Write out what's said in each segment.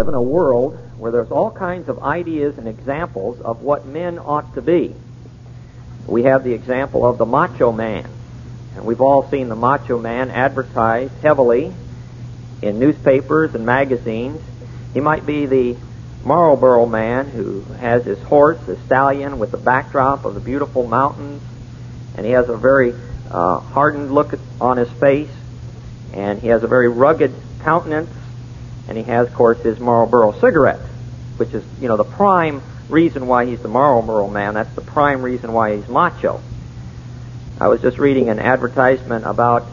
live in a world where there's all kinds of ideas and examples of what men ought to be. We have the example of the macho man, and we've all seen the macho man advertised heavily in newspapers and magazines. He might be the Marlboro man who has his horse, the stallion, with the backdrop of the beautiful mountains, and he has a very hardened look on his face, and he has a very rugged countenance, and he has, of course, his Marlboro cigarette, which is, the prime reason why he's the Marlboro man. That's the prime reason why he's macho. I was just reading an advertisement about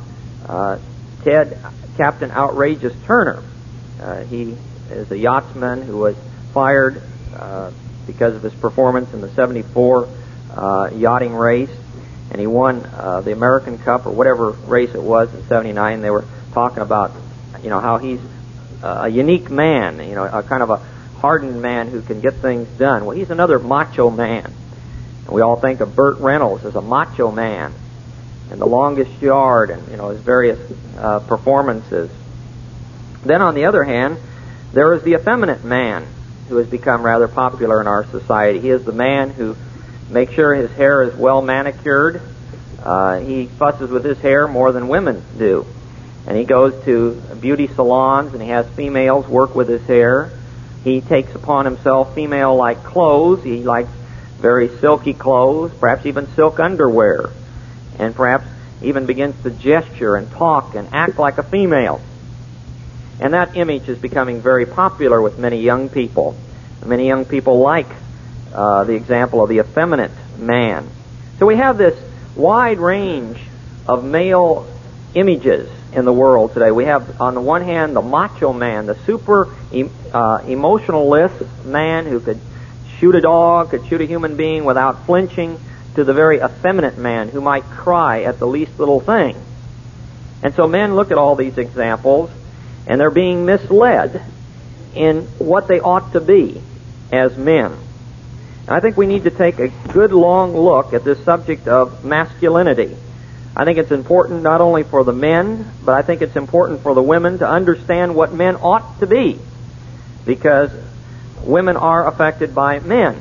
Captain Outrageous Turner. He is a yachtsman who was fired because of his performance in the 74 yachting race, and he won the American Cup or whatever race it was in 79. They were talking about, how he's a unique man, a kind of a hardened man who can get things done. Well, he's another macho man. And we all think of Burt Reynolds as a macho man, and The Longest Yard, and, his various performances. Then, on the other hand, there is the effeminate man who has become rather popular in our society. He is the man who makes sure his hair is well manicured. He fusses with his hair more than women do. And he goes to beauty salons and he has females work with his hair. He takes upon himself female-like clothes. He likes very silky clothes, perhaps even silk underwear, and perhaps even begins to gesture and talk and act like a female. And that image is becoming very popular with many young people. Many young people like the example of the effeminate man. So we have this wide range of male images in the world today. We have, on the one hand, the macho man, the super emotionless man who could shoot a dog, could shoot a human being without flinching, to the very effeminate man who might cry at the least little thing. And so men look at all these examples, and they're being misled in what they ought to be as men. And I think we need to take a good long look at this subject of masculinity. I think it's important not only for the men, but I think it's important for the women to understand what men ought to be, because women are affected by men.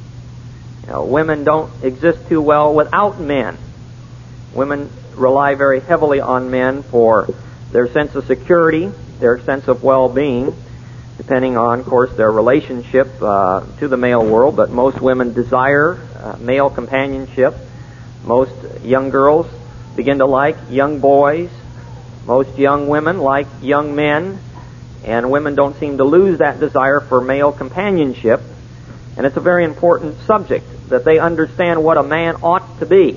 Women don't exist too well without men. Women rely very heavily on men for their sense of security, their sense of well-being, depending on, of course, their relationship to the male world. But most women desire male companionship. Most young girls begin to like young boys. Most young women like young men. And women don't seem to lose that desire for male companionship. And it's a very important subject, that they understand what a man ought to be.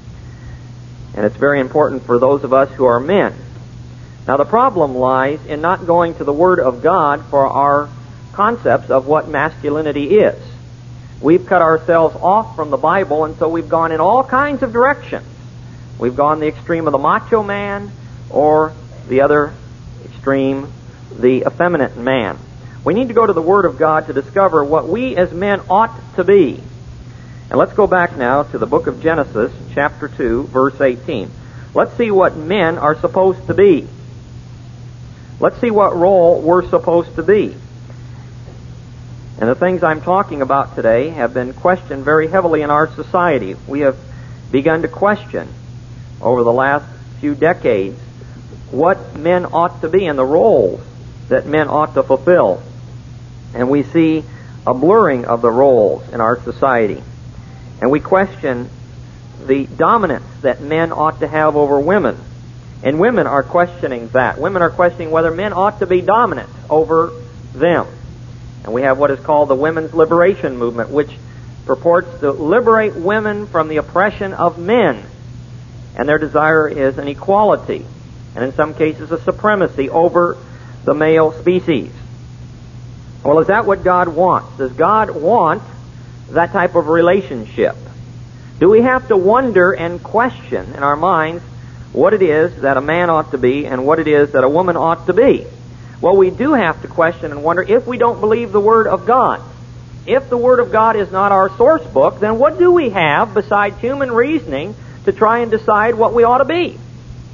And it's very important for those of us who are men. Now, the problem lies in not going to the Word of God for our concepts of what masculinity is. We've cut ourselves off from the Bible, and so we've gone in all kinds of directions. We've gone the extreme of the macho man, or the other extreme, the effeminate man. We need to go to the Word of God to discover what we as men ought to be. And let's go back now to the book of Genesis, chapter 2, verse 18. Let's see what men are supposed to be. Let's see what role we're supposed to be. And the things I'm talking about today have been questioned very heavily in our society. We have begun to question over the last few decades what men ought to be and the roles that men ought to fulfill. And we see a blurring of the roles in our society. And we question the dominance that men ought to have over women. And women are questioning that. Women are questioning whether men ought to be dominant over them. And we have what is called the women's liberation movement, which purports to liberate women from the oppression of men. And their desire is an equality, and in some cases a supremacy over the male species. Well, is that what God wants? Does God want that type of relationship? Do we have to wonder and question in our minds what it is that a man ought to be and what it is that a woman ought to be? Well, we do have to question and wonder if we don't believe the Word of God. If the Word of God is not our source book, then what do we have besides human reasoning to try and decide what we ought to be?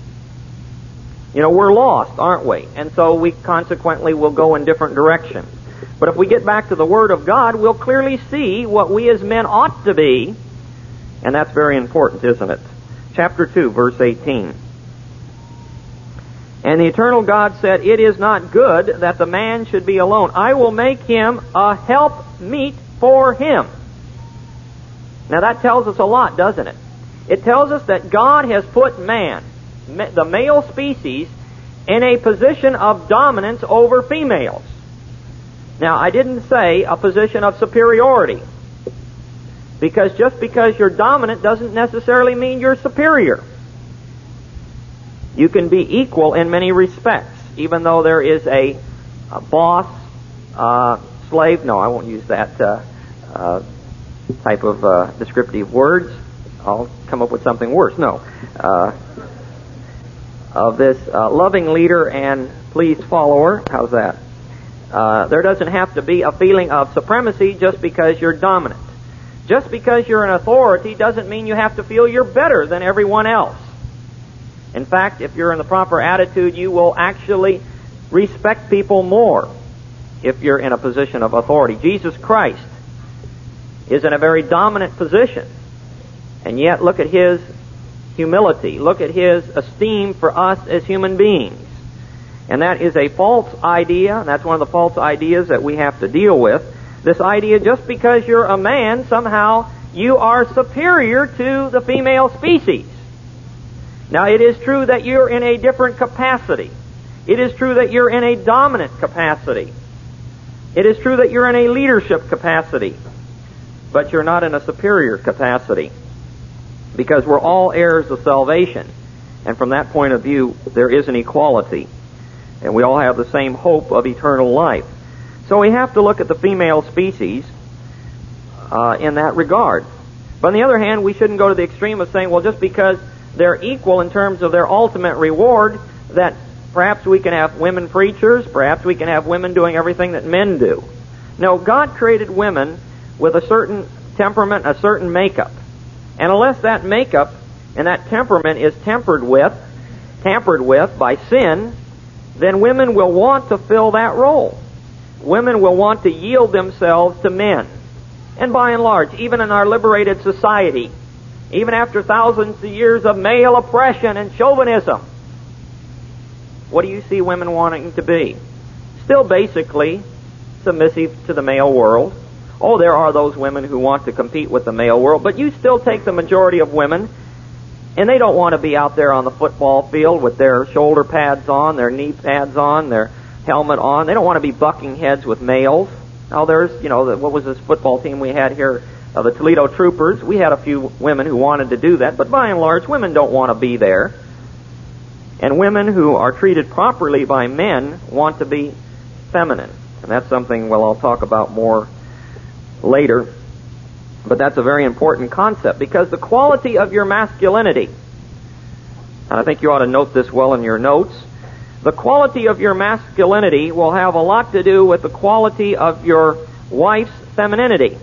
We're lost, aren't we? And so we consequently will go in different directions. But if we get back to the Word of God, we'll clearly see what we as men ought to be, and that's very important, isn't it? Chapter 2, verse 18. And the eternal God said, "It is not good that the man should be alone. I will make him a helpmeet for him." Now that tells us a lot, doesn't it? It tells us that God has put man, the male species, in a position of dominance over females. Now, I didn't say a position of superiority, because just because you're dominant doesn't necessarily mean you're superior. You can be equal in many respects, even though there is a boss, slave. No, I won't use that type of descriptive words. I'll come up with something worse. No. Of this loving leader and pleased follower. How's that? There doesn't have to be a feeling of supremacy just because you're dominant. Just because you're an authority doesn't mean you have to feel you're better than everyone else. In fact, if you're in the proper attitude, you will actually respect people more if you're in a position of authority. Jesus Christ is in a very dominant position, and yet look at his humility. Look at his esteem for us as human beings. And that is a false idea, and that's one of the false ideas that we have to deal with. This idea, just because you're a man, somehow you are superior to the female species. Now, it is true that you're in a different capacity. It is true that you're in a dominant capacity. It is true that you're in a leadership capacity. But you're not in a superior capacity. Because we're all heirs of salvation. And from that point of view, there is an equality. And we all have the same hope of eternal life. So we have to look at the female species in that regard. But on the other hand, we shouldn't go to the extreme of saying, well, just because they're equal in terms of their ultimate reward, that perhaps we can have women preachers, perhaps we can have women doing everything that men do. No, God created women with a certain temperament, a certain makeup. And unless that makeup and that temperament is tampered with by sin, then women will want to fill that role. Women will want to yield themselves to men. And by and large, even in our liberated society, even after thousands of years of male oppression and chauvinism, what do you see women wanting to be? Still basically submissive to the male world. Oh, there are those women who want to compete with the male world, but you still take the majority of women, and they don't want to be out there on the football field with their shoulder pads on, their knee pads on, their helmet on. They don't want to be bucking heads with males. Now there's, what was this football team we had here, the Toledo Troopers? We had a few women who wanted to do that, but by and large, women don't want to be there. And women who are treated properly by men want to be feminine. And that's something, well, I'll talk about more later. But that's a very important concept, because the quality of your masculinity, and I think you ought to note this well in your notes, the quality of your masculinity will have a lot to do with the quality of your wife's femininity.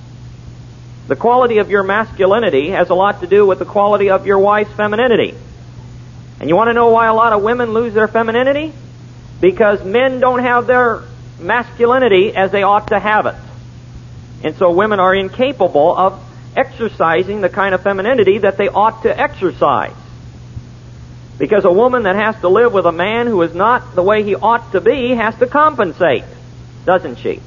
The quality of your masculinity has a lot to do with the quality of your wife's femininity. And you want to know why a lot of women lose their femininity? Because men don't have their masculinity as they ought to have it. And so women are incapable of exercising the kind of femininity that they ought to exercise. Because a woman that has to live with a man who is not the way he ought to be has to compensate, doesn't she?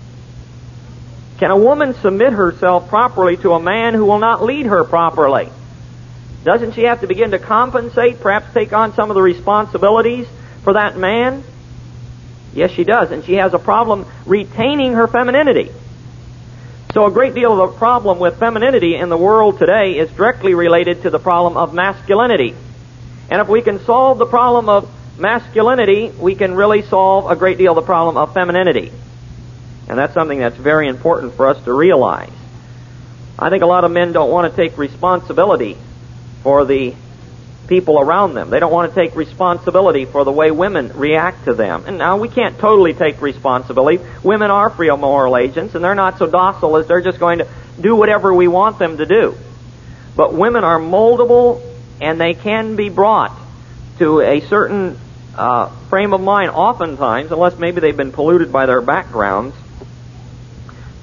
Can a woman submit herself properly to a man who will not lead her properly? Doesn't she have to begin to compensate, perhaps take on some of the responsibilities for that man? Yes, she does, and she has a problem retaining her femininity. So a great deal of the problem with femininity in the world today is directly related to the problem of masculinity. And if we can solve the problem of masculinity, we can really solve a great deal of the problem of femininity. And that's something that's very important for us to realize. I think a lot of men don't want to take responsibility for the people around them. They don't want to take responsibility for the way women react to them. And now we can't totally take responsibility. Women are free moral agents, and they're not so docile as they're just going to do whatever we want them to do. But women are moldable, and they can be brought to a certain frame of mind oftentimes, unless maybe they've been polluted by their backgrounds,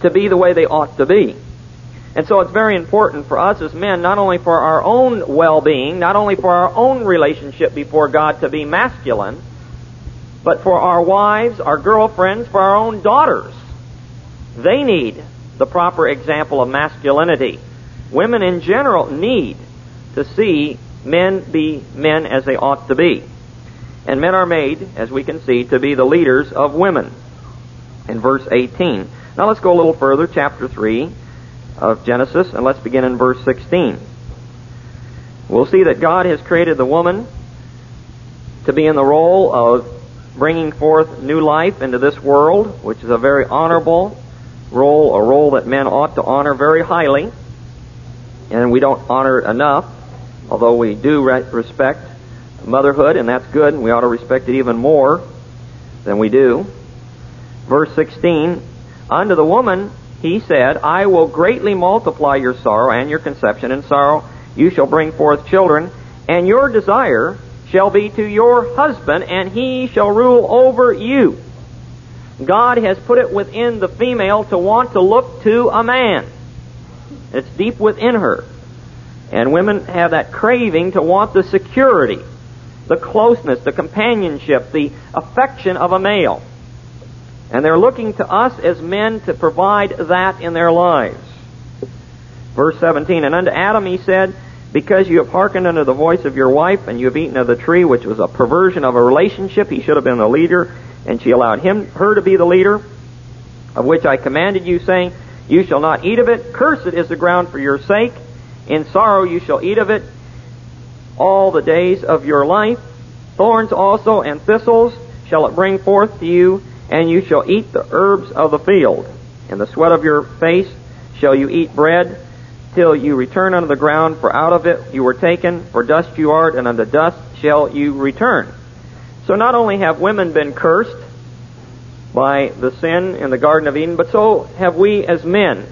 to be the way they ought to be. And so it's very important for us as men, not only for our own well-being, not only for our own relationship before God to be masculine, but for our wives, our girlfriends, for our own daughters. They need the proper example of masculinity. Women in general need to see men be men as they ought to be. And men are made, as we can see, to be the leaders of women. In verse 18. Now let's go a little further, chapter 3 of Genesis, and let's begin in verse 16. We'll see that God has created the woman to be in the role of bringing forth new life into this world, which is a very honorable role, a role that men ought to honor very highly. And we don't honor it enough, although we do respect motherhood, and that's good, and we ought to respect it even more than we do. Verse 16, unto the woman he said, I will greatly multiply your sorrow and your conception. In sorrow you shall bring forth children, and your desire shall be to your husband, and he shall rule over you. God has put it within the female to want to look to a man. It's deep within her. And women have that craving to want the security, the closeness, the companionship, the affection of a male. And they're looking to us as men to provide that in their lives. Verse 17, and unto Adam he said, because you have hearkened unto the voice of your wife, and you have eaten of the tree, which was a perversion of a relationship, he should have been the leader, and she allowed her to be the leader, of which I commanded you, saying, you shall not eat of it. Cursed is the ground for your sake. In sorrow you shall eat of it all the days of your life. Thorns also and thistles shall it bring forth to you, and you shall eat the herbs of the field. In the sweat of your face shall you eat bread, till you return unto the ground, for out of it you were taken, for dust you art, and unto dust shall you return. So not only have women been cursed by the sin in the Garden of Eden, but so have we as men.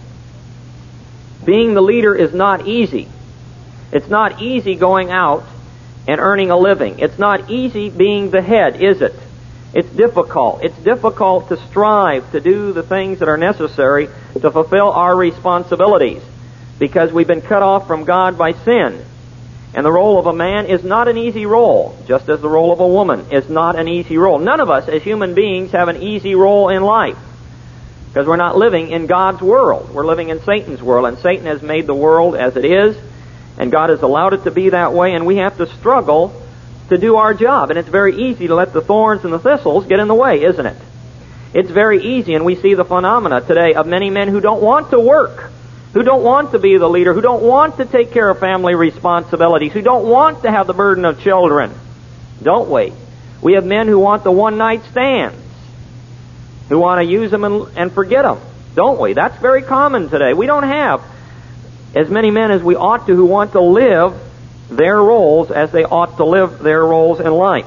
Being the leader is not easy. It's not easy going out and earning a living. It's not easy being the head, is it? It's difficult. It's difficult to strive to do the things that are necessary to fulfill our responsibilities, because we've been cut off from God by sin. And the role of a man is not an easy role, just as the role of a woman is not an easy role. None of us as human beings have an easy role in life, because we're not living in God's world. We're living in Satan's world, and Satan has made the world as it is, and God has allowed it to be that way, and we have to struggle to do our job. And it's very easy to let the thorns and the thistles get in the way, isn't it? It's very easy, and we see the phenomena today of many men who don't want to work, who don't want to be the leader, who don't want to take care of family responsibilities, who don't want to have the burden of children. Don't we? We have men who want the one-night stands, who want to use them and forget them. Don't we? That's very common today. We don't have as many men as we ought to who want to live their roles as they ought to live their roles in life.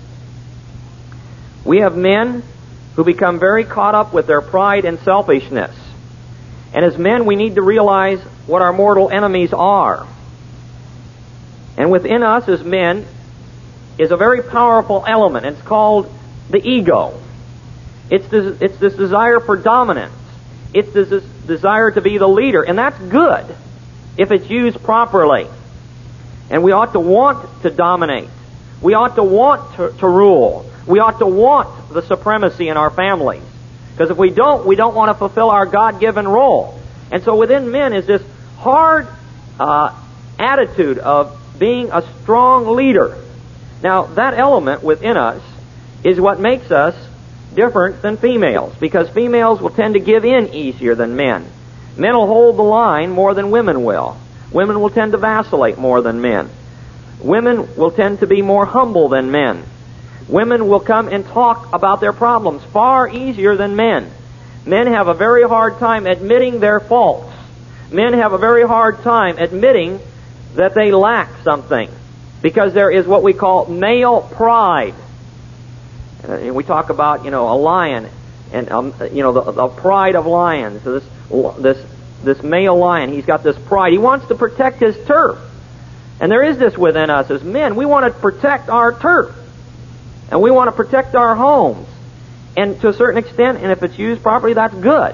We have men who become very caught up with their pride and selfishness. And as men, we need to realize what our mortal enemies are. And within us as men is a very powerful element. It's called the ego. It's this desire for dominance. It's this desire to be the leader. And that's good if it's used properly. And we ought to want to dominate. We ought to want to rule. We ought to want the supremacy in our families. Because if we don't want to fulfill our God-given role. And so within men is this hard attitude of being a strong leader. Now, that element within us is what makes us different than females, because females will tend to give in easier than men. Men will hold the line more than women will. Women will tend to vacillate more than men. Women will tend to be more humble than men. Women will come and talk about their problems far easier than men. Men have a very hard time admitting their faults. Men have a very hard time admitting that they lack something, because there is what we call male pride. We talk about, a lion, and the pride of lions. So this male lion, he's got this pride. He wants to protect his turf. And there is this within us as men. We want to protect our turf. And we want to protect our homes. And to a certain extent, and if it's used properly, that's good.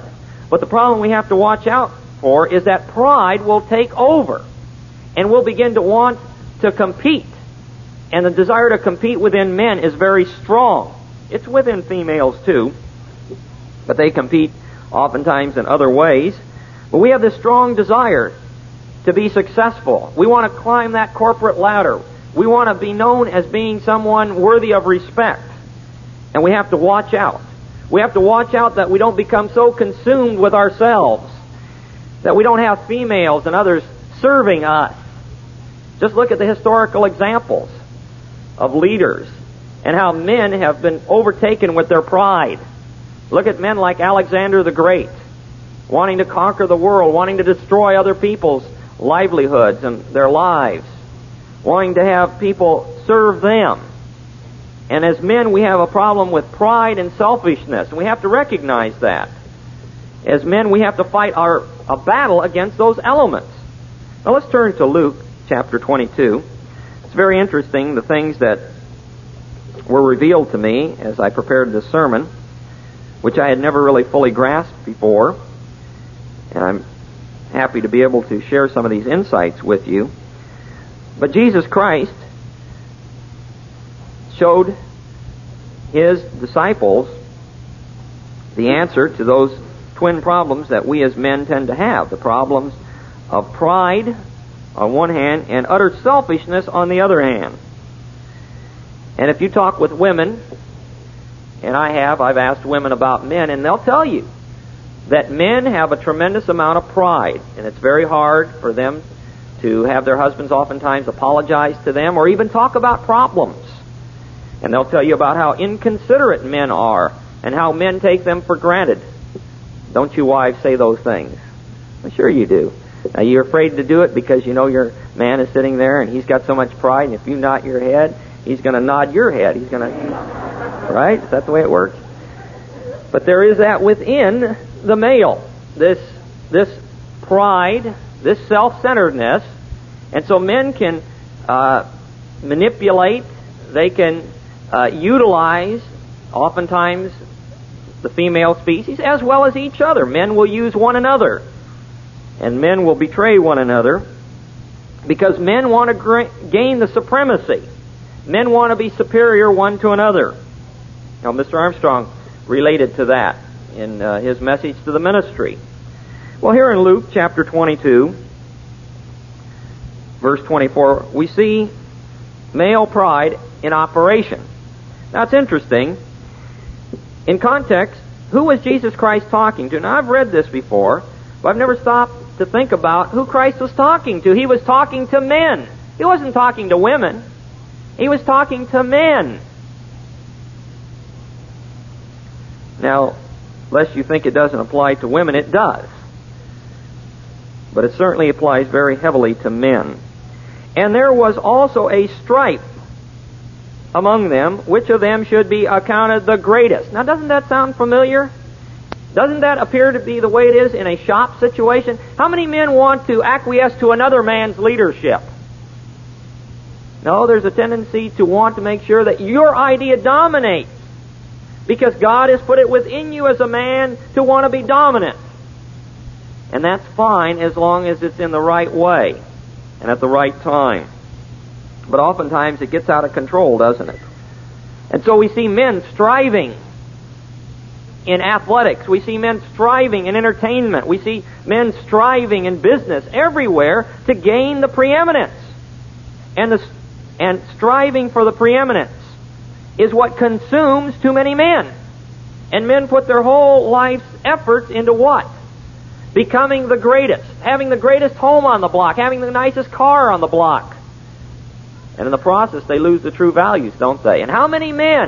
But the problem we have to watch out for is that pride will take over, and we'll begin to want to compete. And the desire to compete within men is very strong. It's within females too, but they compete oftentimes in other ways. But we have this strong desire to be successful. We want to climb that corporate ladder. We want to be known as being someone worthy of respect. And we have to watch out. We have to watch out that we don't become so consumed with ourselves that we don't have females and others serving us. Just look at the historical examples of leaders and how men have been overtaken with their pride. Look at men like Alexander the Great, wanting to conquer the world, wanting to destroy other people's livelihoods and their lives, wanting to have people serve them. And as men, we have a problem with pride and selfishness, and we have to recognize that. As men, we have to fight a battle against those elements. Now let's turn to Luke chapter 22. It's very interesting, the things that were revealed to me as I prepared this sermon, which I had never really fully grasped before. And I'm happy to be able to share some of these insights with you. But Jesus Christ showed His disciples the answer to those twin problems that we as men tend to have. The problems of pride on one hand and utter selfishness on the other hand. And if you talk with women, and I've asked women about men, and they'll tell you that men have a tremendous amount of pride, and it's very hard for them to have their husbands oftentimes apologize to them or even talk about problems. And they'll tell you about how inconsiderate men are and how men take them for granted. Don't you wives say those things? Well, sure you do. Now, you're afraid to do it because you know your man is sitting there and he's got so much pride, and if you nod your head, he's going to nod your head. He's going to... Right? Is that the way it works? But there is that within the male, this pride, this self-centeredness, and so men can manipulate, they can utilize, oftentimes, the female species as well as each other. Men will use one another, and men will betray one another because men want to gain the supremacy. Men want to be superior one to another. Now, Mr. Armstrong related to that in his message to the ministry. Well, here in Luke chapter 22, verse 24, we see male pride in operation. Now, it's interesting. In context, who was Jesus Christ talking to? Now, I've read this before, but I've never stopped to think about who Christ was talking to. He was talking to men. He wasn't talking to women. He was talking to men. Now, lest you think it doesn't apply to women, it does. But it certainly applies very heavily to men. And there was also a strife among them, which of them should be accounted the greatest. Now, doesn't that sound familiar? Doesn't that appear to be the way it is in a shop situation? How many men want to acquiesce to another man's leadership? No, there's a tendency to want to make sure that your idea dominates, because God has put it within you as a man to want to be dominant. And that's fine as long as it's in the right way and at the right time. But oftentimes it gets out of control, doesn't it? And so we see men striving in athletics. We see men striving in entertainment. We see men striving in business, everywhere, to gain the preeminence. And striving for the preeminence is what consumes too many men. And men put their whole life's efforts into what? Becoming the greatest. Having the greatest home on the block. Having the nicest car on the block. And in the process, they lose the true values, don't they? And how many men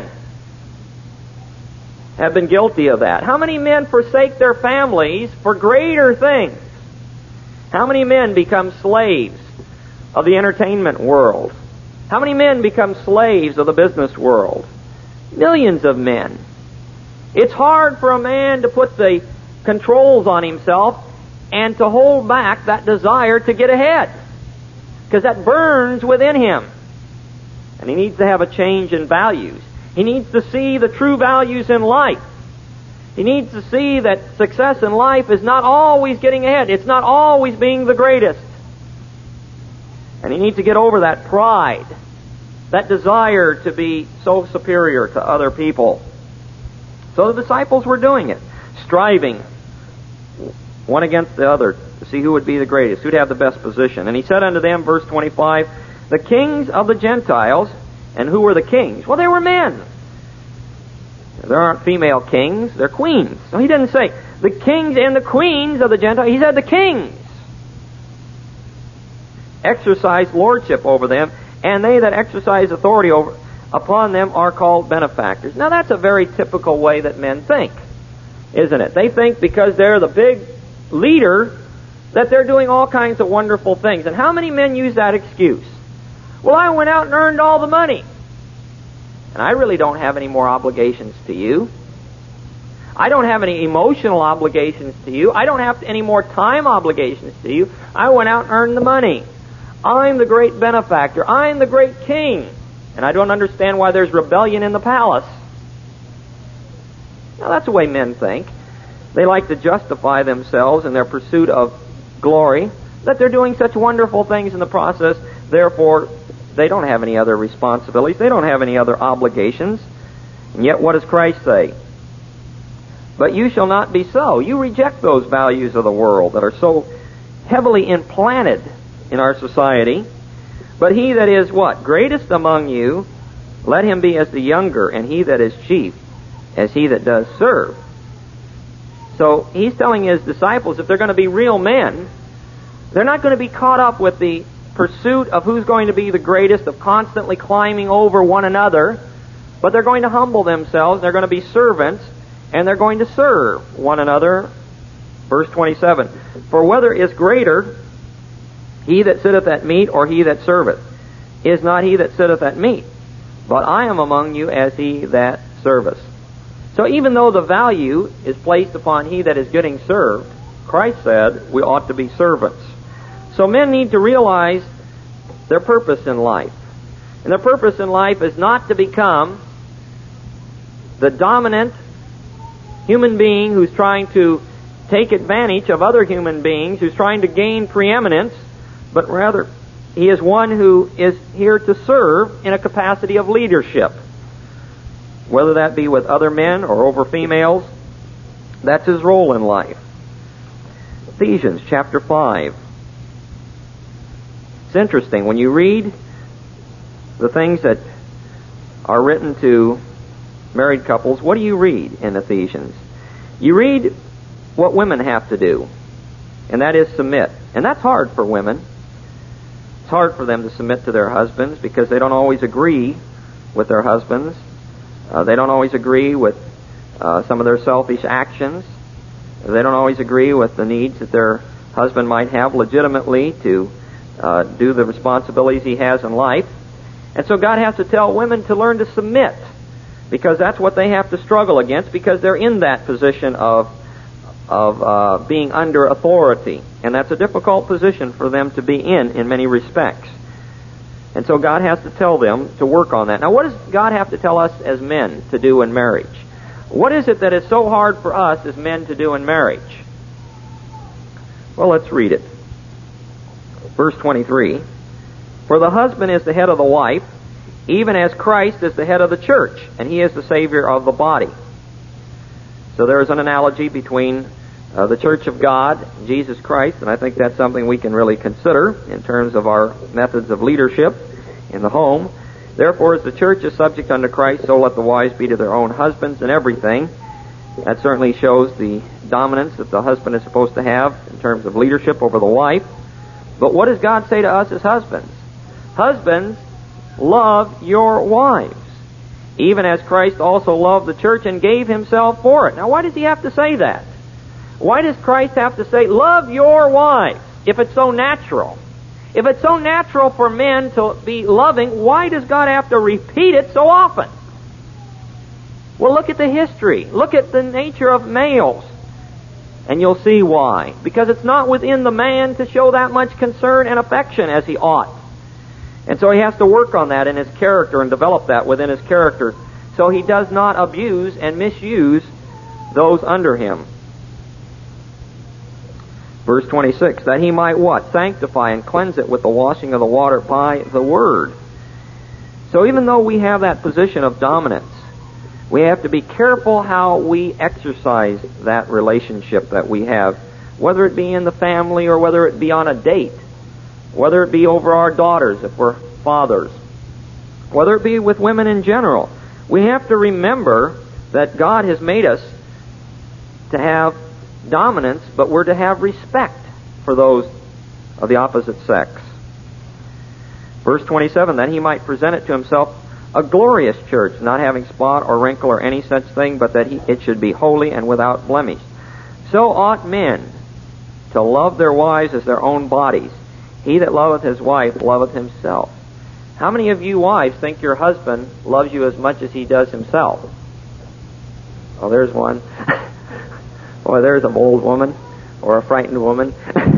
have been guilty of that? How many men forsake their families for greater things? How many men become slaves of the entertainment world? How many men become slaves of the business world? Millions of men. It's hard for a man to put the controls on himself and to hold back that desire to get ahead, because that burns within him. And he needs to have a change in values. He needs to see the true values in life. He needs to see that success in life is not always getting ahead. It's not always being the greatest. And he needs to get over that pride, that desire to be so superior to other people. So the disciples were doing it, striving one against the other to see who would be the greatest, who'd have the best position. And he said unto them, verse 25, the kings of the Gentiles. And who were the kings? Well, they were men. There aren't female kings, they're queens. So he didn't say the kings and the queens of the Gentiles. He said the kings exercise lordship over them, and they that exercise authority upon them are called benefactors. Now that's a very typical way that men think, isn't it? They think because they're the big leader that they're doing all kinds of wonderful things. And how many men use that excuse? Well, I went out and earned all the money, and I really don't have any more obligations to you. I don't have any emotional obligations to you. I don't have any more time obligations to you. I went out and earned the money. I'm the great benefactor. I'm the great king. And I don't understand why there's rebellion in the palace. Now, that's the way men think. They like to justify themselves in their pursuit of glory, that they're doing such wonderful things in the process, therefore they don't have any other responsibilities. They don't have any other obligations. And yet, what does Christ say? But you shall not be so. You reject those values of the world that are so heavily implanted in our society. But he that is what? Greatest among you, let him be as the younger, and he that is chief, as he that does serve. So he's telling his disciples, if they're going to be real men, they're not going to be caught up with the pursuit of who's going to be the greatest, of constantly climbing over one another, but they're going to humble themselves, they're going to be servants, and they're going to serve one another. Verse 27, for whether is greater, he that sitteth at meat or he that serveth? Is not he that sitteth at meat? But I am among you as he that serveth. So even though the value is placed upon he that is getting served, Christ said we ought to be servants. So men need to realize their purpose in life. And their purpose in life is not to become the dominant human being who's trying to take advantage of other human beings, who's trying to gain preeminence, but rather he is one who is here to serve in a capacity of leadership. Whether that be with other men or over females, that's his role in life. Ephesians chapter 5. It's interesting. When you read the things that are written to married couples, what do you read in Ephesians? You read what women have to do, and that is submit. And that's hard for women. It's hard for them to submit to their husbands because they don't always agree with their husbands. They don't always agree with some of their selfish actions. They don't always agree with the needs that their husband might have legitimately to do the responsibilities he has in life. And so God has to tell women to learn to submit, because that's what they have to struggle against, because they're in that position of being under authority. And that's a difficult position for them to be in many respects. And so God has to tell them to work on that. Now, what does God have to tell us as men to do in marriage? What is it that is so hard for us as men to do in marriage? Well, let's read it. Verse 23. For the husband is the head of the wife, even as Christ is the head of the church, and he is the Savior of the body. So there is an analogy between the church of God, Jesus Christ, and I think that's something we can really consider in terms of our methods of leadership in the home. Therefore, as the church is subject unto Christ, so let the wives be to their own husbands in everything. That certainly shows the dominance that the husband is supposed to have in terms of leadership over the wife. But what does God say to us as husbands? Husbands, love your wives, even as Christ also loved the church and gave himself for it. Now, why does he have to say that? Why does Christ have to say, love your wives, if it's so natural? If it's so natural for men to be loving, why does God have to repeat it so often? Well, look at the history. Look at the nature of males, and you'll see why. Because it's not within the man to show that much concern and affection as he ought. And so he has to work on that in his character and develop that within his character, so he does not abuse and misuse those under him. Verse 26, that he might what? Sanctify and cleanse it with the washing of the water by the word. So even though we have that position of dominance, we have to be careful how we exercise that relationship that we have, whether it be in the family or whether it be on a date, whether it be over our daughters if we're fathers, whether it be with women in general. We have to remember that God has made us to have dominance, but we're to have respect for those of the opposite sex. Verse 27, that he might present it to himself a glorious church, not having spot or wrinkle or any such thing, but that it should be holy and without blemish. So ought men to love their wives as their own bodies. He that loveth his wife loveth himself. How many of you wives think your husband loves you as much as he does himself? Oh, there's one. Boy, there's a bold woman or a frightened woman.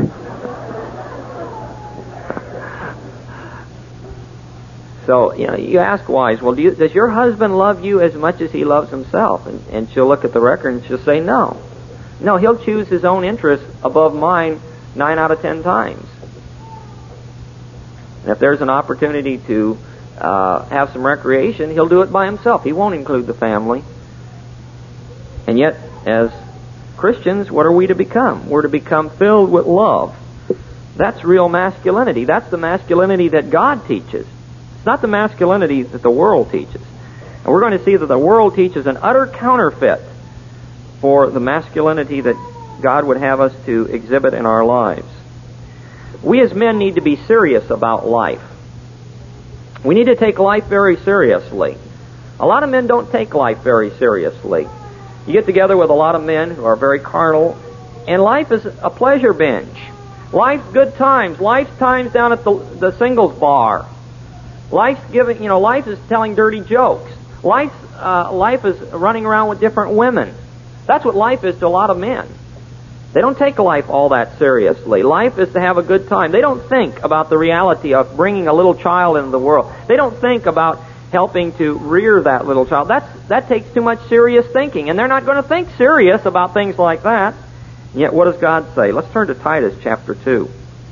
So, you ask wives, well, does your husband love you as much as he loves himself? And she'll look at the record and she'll say, no. No, he'll choose his own interest above mine 9 out of 10 times. And if there's an opportunity to have some recreation, he'll do it by himself. He won't include the family. And yet, as Christians, what are we to become? We're to become filled with love. That's real masculinity. That's the masculinity that God teaches. It's not the masculinity that the world teaches. And we're going to see that the world teaches an utter counterfeit for the masculinity that God would have us to exhibit in our lives. We as men need to be serious about life. We need to take life very seriously. A lot of men don't take life very seriously. You get together with a lot of men who are very carnal, and life is a pleasure binge. Life's good times. Life's times down at the singles bar. Life is telling dirty jokes. Life is running around with different women. That's what life is to a lot of men. They don't take life all that seriously. Life is to have a good time. They don't think about the reality of bringing a little child into the world. They don't think about helping to rear that little child. That takes too much serious thinking, and they're not going to think serious about things like that. Yet what does God say? Let's turn to Titus chapter 2.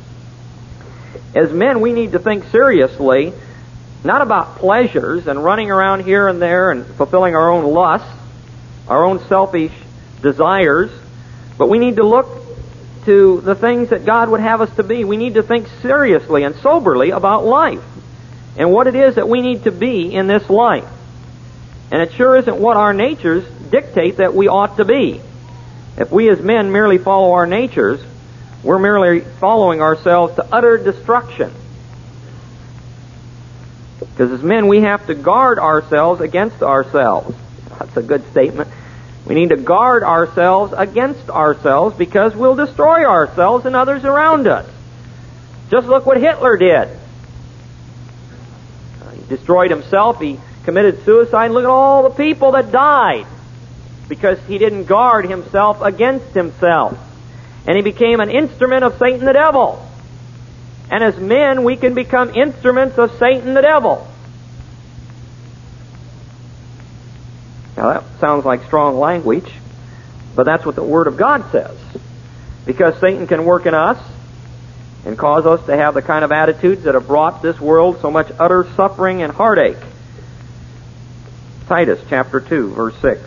As men, we need to think seriously, not about pleasures and running around here and there and fulfilling our own lusts, our own selfish desires, but we need to look to the things that God would have us to be. We need to think seriously and soberly about life and what it is that we need to be in this life. And it sure isn't what our natures dictate that we ought to be. If we as men merely follow our natures, we're merely following ourselves to utter destruction. Because as men, we have to guard ourselves against ourselves. That's a good statement. We need to guard ourselves against ourselves because we'll destroy ourselves and others around us. Just look what Hitler did. He destroyed himself. He committed suicide. Look at all the people that died because he didn't guard himself against himself. And he became an instrument of Satan the devil. And as men, we can become instruments of Satan the devil. Now that sounds like strong language, but that's what the Word of God says. Because Satan can work in us and cause us to have the kind of attitudes that have brought this world so much utter suffering and heartache. Titus chapter 2, verse 6.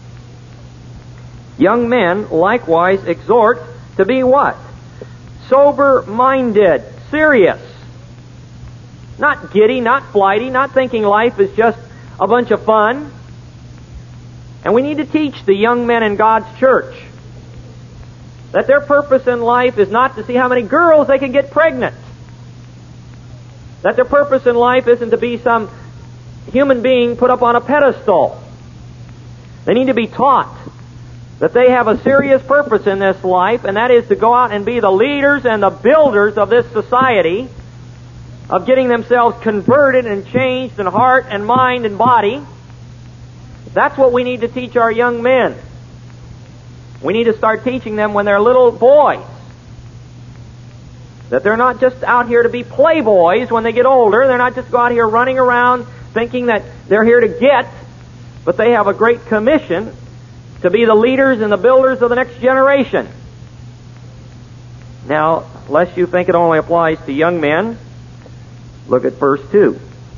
Young men likewise exhort to be what? Sober-minded, serious. Not giddy, not flighty, not thinking life is just a bunch of fun. And we need to teach the young men in God's church that their purpose in life is not to see how many girls they can get pregnant. That their purpose in life isn't to be some human being put up on a pedestal. They need to be taught that they have a serious purpose in this life, and that is to go out and be the leaders and the builders of this society, of getting themselves converted and changed in heart and mind and body. That's what we need to teach our young men. We need to start teaching them when they're little boys. That they're not just out here to be playboys when they get older. They're not just out here running around thinking that they're here to get, but they have a great commission to be the leaders and the builders of the next generation. Now, lest you think it only applies to young men, look at verse 2.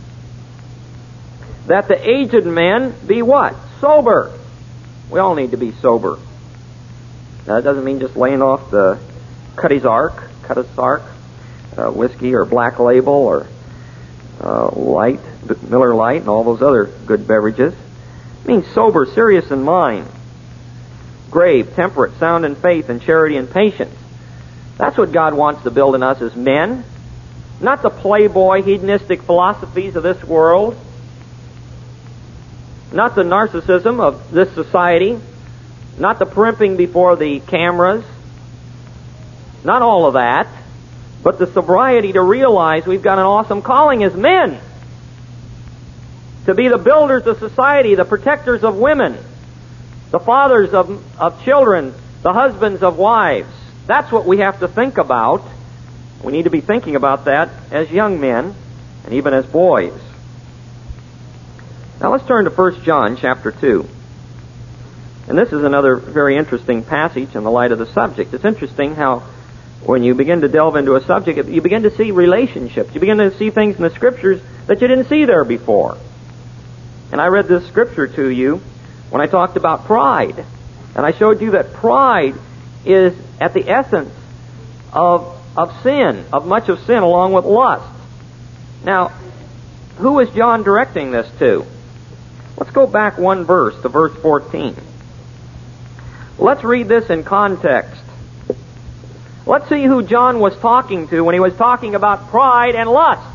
That the aged men be what? Sober. We all need to be sober. Now, that doesn't mean just laying off the Cutty's Ark, whiskey or Black Label or Light, Miller Lite, and all those other good beverages. It means sober, serious in mind, grave, temperate, sound in faith and charity and patience. That's what God wants to build in us as men. Not the playboy, hedonistic philosophies of this world. Not the narcissism of this society. Not the primping before the cameras. Not all of that. But the sobriety to realize we've got an awesome calling as men. To be the builders of society, the protectors of women, the fathers of children, the husbands of wives. That's what we have to think about. We need to be thinking about that as young men and even as boys. Now let's turn to 1 John chapter 2. And this is another very interesting passage in the light of the subject. It's interesting how when you begin to delve into a subject, you begin to see relationships. You begin to see things in the Scriptures that you didn't see there before. And I read this scripture to you when I talked about pride. And I showed you that pride is at the essence of sin, of much of sin, along with lust. Now, who is John directing this to? Let's go back one verse, to verse 14. Let's read this in context. Let's see who John was talking to when he was talking about pride and lust.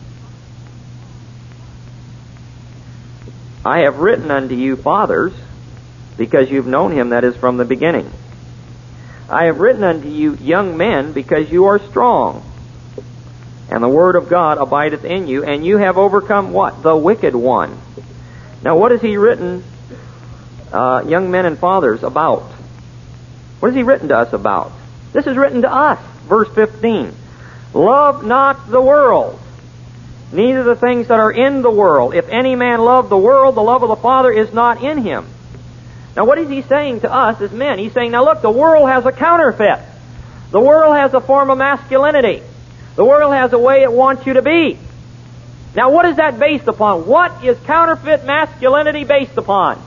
I have written unto you, fathers, because you've known him that is from the beginning. I have written unto you, young men, because you are strong, and the word of God abideth in you, and you have overcome what? The wicked one. Now, what has he written, young men and fathers, about? What has he written to us about? This is written to us, verse 15. Love not the world, neither the things that are in the world. If any man love the world, the love of the Father is not in him. Now, what is he saying to us as men? He's saying, now look, the world has a counterfeit. The world has a form of masculinity. The world has a way it wants you to be. Now, what is that based upon? What is counterfeit masculinity based upon?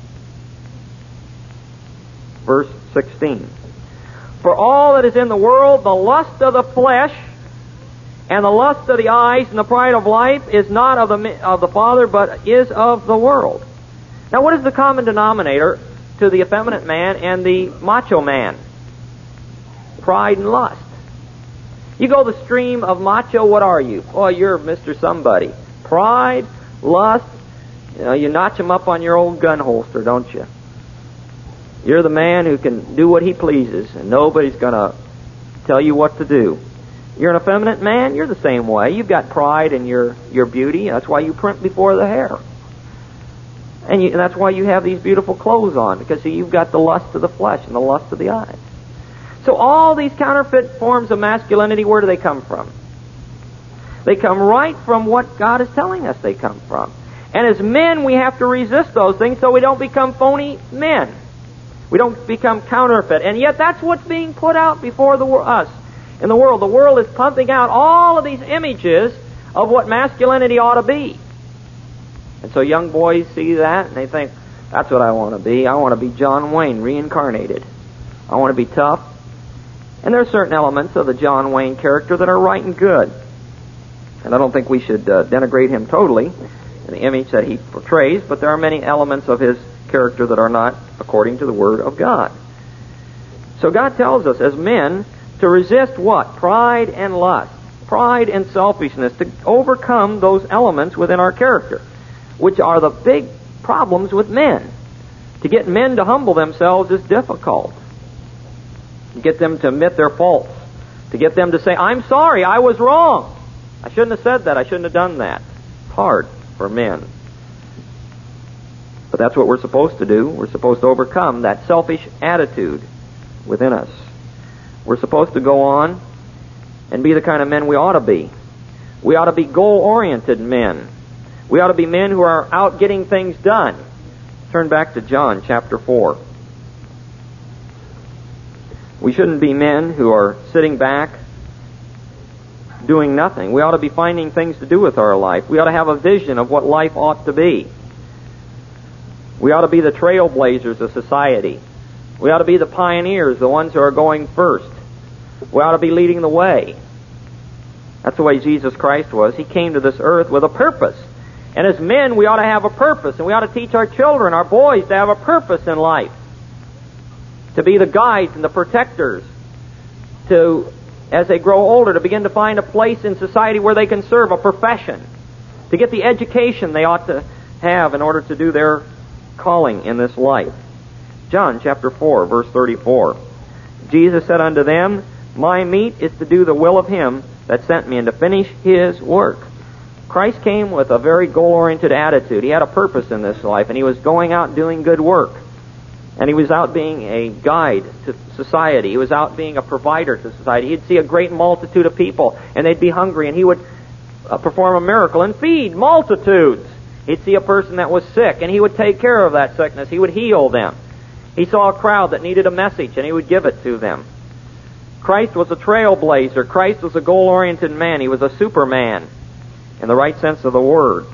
Verse 16. For all that is in the world, the lust of the flesh, and the lust of the eyes, and the pride of life is not of the Father, but is of the world. Now, what is the common denominator to the effeminate man and the macho man? Pride and lust. You go the stream of macho, what are you? Oh, you're Mr. Somebody. Pride, lust, you notch him up on your old gun holster, don't you? You're the man who can do what he pleases, and nobody's going to tell you what to do. You're an effeminate man, you're the same way. You've got pride in your beauty. That's why you primp before the hair. And that's why you have these beautiful clothes on, because see, you've got the lust of the flesh and the lust of the eyes. So all these counterfeit forms of masculinity, where do they come from? They come right from what God is telling us they come from. And as men, we have to resist those things so we don't become phony men. We don't become counterfeit. And yet that's what's being put out before us in the world. The world is pumping out all of these images of what masculinity ought to be. And so young boys see that and they think, that's what I want to be. I want to be John Wayne reincarnated. I want to be tough. And there are certain elements of the John Wayne character that are right and good. And I don't think we should denigrate him totally in the image that he portrays, but there are many elements of his character that are not according to the Word of God. So God tells us as men to resist what? Pride and lust. Pride and selfishness. To overcome those elements within our character, which are the big problems with men. To get men to humble themselves is difficult. To get them to admit their faults. To get them to say, I'm sorry, I was wrong. I shouldn't have said that. I shouldn't have done that. It's hard for men. But that's what we're supposed to do. We're supposed to overcome that selfish attitude within us. We're supposed to go on and be the kind of men we ought to be. We ought to be goal-oriented men. We ought to be men who are out getting things done. Turn back to John chapter 4. We shouldn't be men who are sitting back doing nothing. We ought to be finding things to do with our life. We ought to have a vision of what life ought to be. We ought to be the trailblazers of society. We ought to be the pioneers, the ones who are going first. We ought to be leading the way. That's the way Jesus Christ was. He came to this earth with a purpose. And as men, we ought to have a purpose. And we ought to teach our children, our boys, to have a purpose in life. To be the guides and the protectors. To, as they grow older, to begin to find a place in society where they can serve, a profession. To get the education they ought to have in order to do their calling in this life. John chapter 4, verse 34. Jesus said unto them, My meat is to do the will of him that sent me and to finish his work. Christ came with a very goal-oriented attitude. He had a purpose in this life, and he was going out doing good work. And he was out being a guide to society. He was out being a provider to society. He'd see a great multitude of people, and they'd be hungry, and he would perform a miracle and feed multitudes. He'd see a person that was sick, and he would take care of that sickness. He would heal them. He saw a crowd that needed a message, and he would give it to them. Christ was a trailblazer. Christ was a goal-oriented man. He was a superman in the right sense of the word.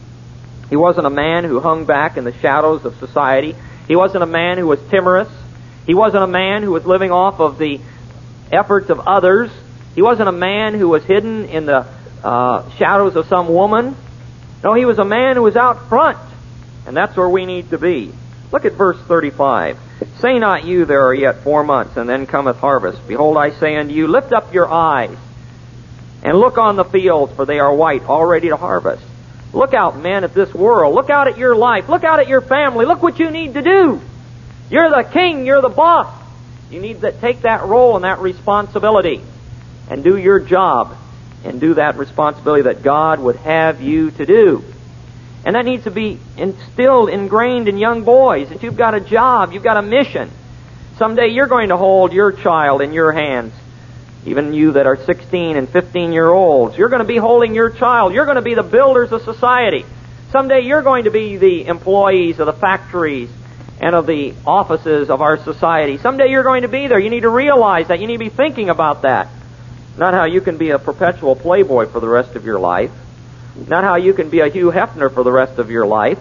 He wasn't a man who hung back in the shadows of society. He wasn't a man who was timorous. He wasn't a man who was living off of the efforts of others. He wasn't a man who was hidden in the shadows of some woman. No, he was a man who was out front. And that's where we need to be. Look at verse 35. Say not you, there are yet 4 months, and then cometh harvest. Behold, I say unto you, lift up your eyes, and look on the fields, for they are white, all ready to harvest. Look out, men, at this world. Look out at your life. Look out at your family. Look what you need to do. You're the king. You're the boss. You need to take that role and that responsibility and do your job and do that responsibility that God would have you to do. And that needs to be instilled, ingrained in young boys, that you've got a job, you've got a mission. Someday you're going to hold your child in your hands. Even you that are 16 and 15-year-olds, you're going to be holding your child. You're going to be the builders of society. Someday you're going to be the employees of the factories and of the offices of our society. Someday you're going to be there. You need to realize that. You need to be thinking about that. Not how you can be a perpetual playboy for the rest of your life. Not how you can be a Hugh Hefner for the rest of your life.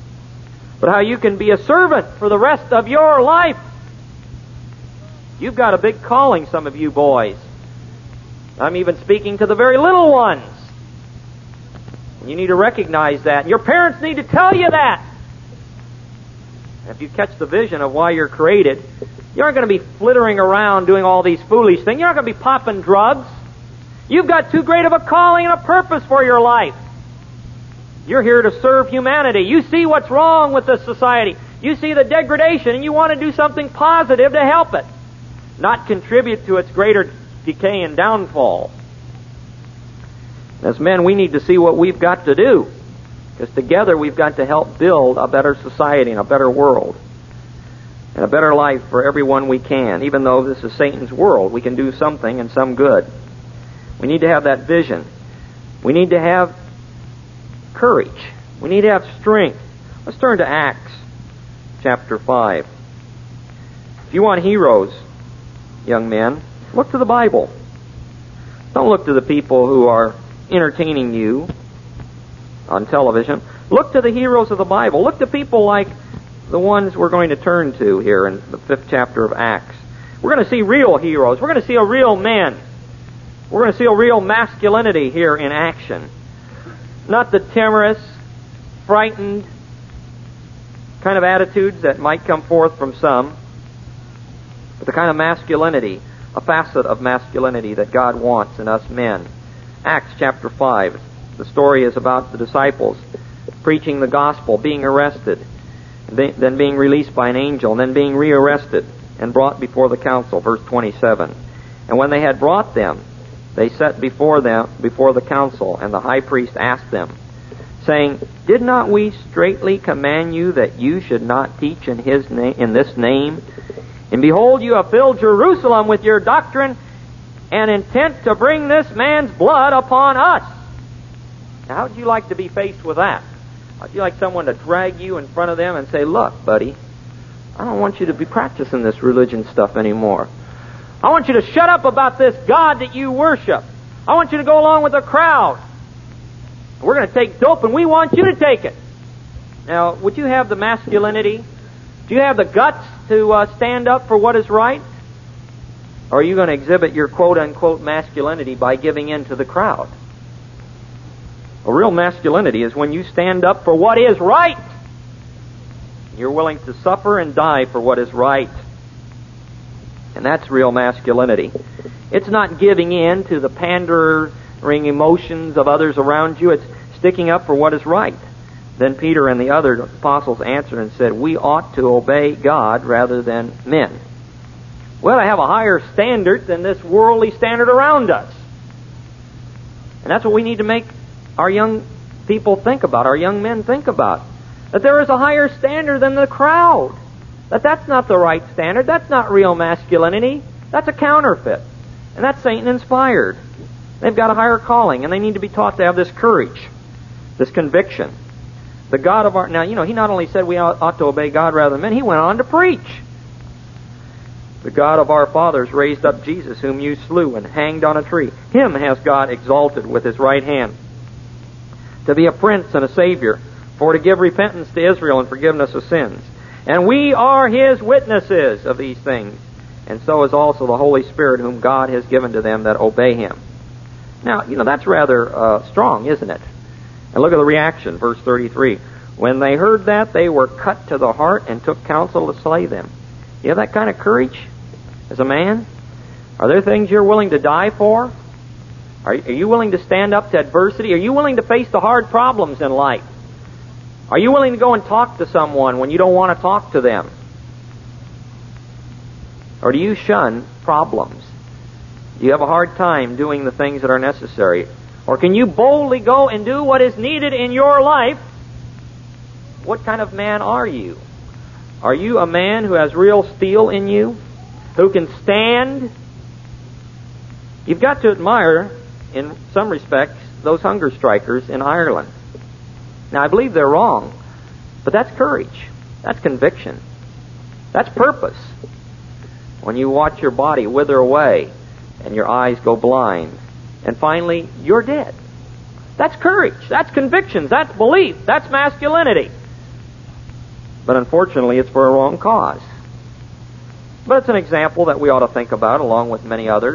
But how you can be a servant for the rest of your life. You've got a big calling, some of you boys. I'm even speaking to the very little ones. You need to recognize that. Your parents need to tell you that. And if you catch the vision of why you're created, you aren't going to be flittering around doing all these foolish things. You're not going to be popping drugs. You've got too great of a calling and a purpose for your life. You're here to serve humanity. You see what's wrong with this society. You see the degradation, and you want to do something positive to help it, not contribute to its greater decay and downfall. As men, we need to see what we've got to do, because together we've got to help build a better society and a better world and a better life for everyone we can. Even though this is Satan's world, we can do something and some good. We need to have that vision. We need to have courage. We need to have strength. Let's turn to Acts chapter 5. If you want heroes, young men, look to the Bible. Don't look to the people who are entertaining you on television. Look to the heroes of the Bible. Look to people like the ones we're going to turn to here in the 5th chapter of Acts. We're going to see real heroes. We're going to see a real man. We're going to see a real masculinity here in action. Not the timorous, frightened kind of attitudes that might come forth from some, but the kind of masculinity, a facet of masculinity that God wants in us men. Acts chapter 5. The story is about the disciples preaching the gospel, being arrested, then being released by an angel, and then being rearrested and brought before the council. Verse 27. And when they had brought them, they set before the council, and the high priest asked them, saying, Did not we straitly command you that you should not teach in this name? And behold, you have filled Jerusalem with your doctrine, and intent to bring this man's blood upon us. Now, how would you like to be faced with that? How would you like someone to drag you in front of them and say, Look, buddy, I don't want you to be practicing this religion stuff anymore. I want you to shut up about this God that you worship. I want you to go along with the crowd. We're going to take dope, and we want you to take it. Now, would you have the masculinity? Do you have the guts to stand up for what is right? Or are you going to exhibit your quote-unquote masculinity by giving in to the crowd? A real masculinity is when you stand up for what is right. You're willing to suffer and die for what is right. And that's real masculinity. It's not giving in to the pandering emotions of others around you. It's sticking up for what is right. Then Peter and the other apostles answered and said, we ought to obey God rather than men. Well, I have a higher standard than this worldly standard around us. And that's what we need to make our young people think about, our young men think about. That there is a higher standard than the crowd. That's not the right standard. That's not real masculinity. That's a counterfeit. And that's Satan-inspired. They've got a higher calling, and they need to be taught to have this courage, this conviction. The God of our... Now, he not only said we ought to obey God rather than men, he went on to preach. The God of our fathers raised up Jesus, whom you slew and hanged on a tree. Him has God exalted with his right hand, to be a prince and a savior, for to give repentance to Israel and forgiveness of sins. And we are his witnesses of these things, and so is also the Holy Spirit, whom God has given to them that obey him. Now, that's rather strong, isn't it? And look at the reaction, verse 33. When they heard that, they were cut to the heart and took counsel to slay them. You have that kind of courage as a man? Are there things you're willing to die for? Are you willing to stand up to adversity? Are you willing to face the hard problems in life? Are you willing to go and talk to someone when you don't want to talk to them? Or do you shun problems? Do you have a hard time doing the things that are necessary? Or can you boldly go and do what is needed in your life? What kind of man are you? Are you a man who has real steel in you? Who can stand? You've got to admire, in some respects, those hunger strikers in Ireland. Now, I believe they're wrong, but that's courage. That's conviction. That's purpose. When you watch your body wither away and your eyes go blind, and finally, you're dead. That's courage. That's convictions. That's belief. That's masculinity. But unfortunately, it's for a wrong cause. But it's an example that we ought to think about, along with many others.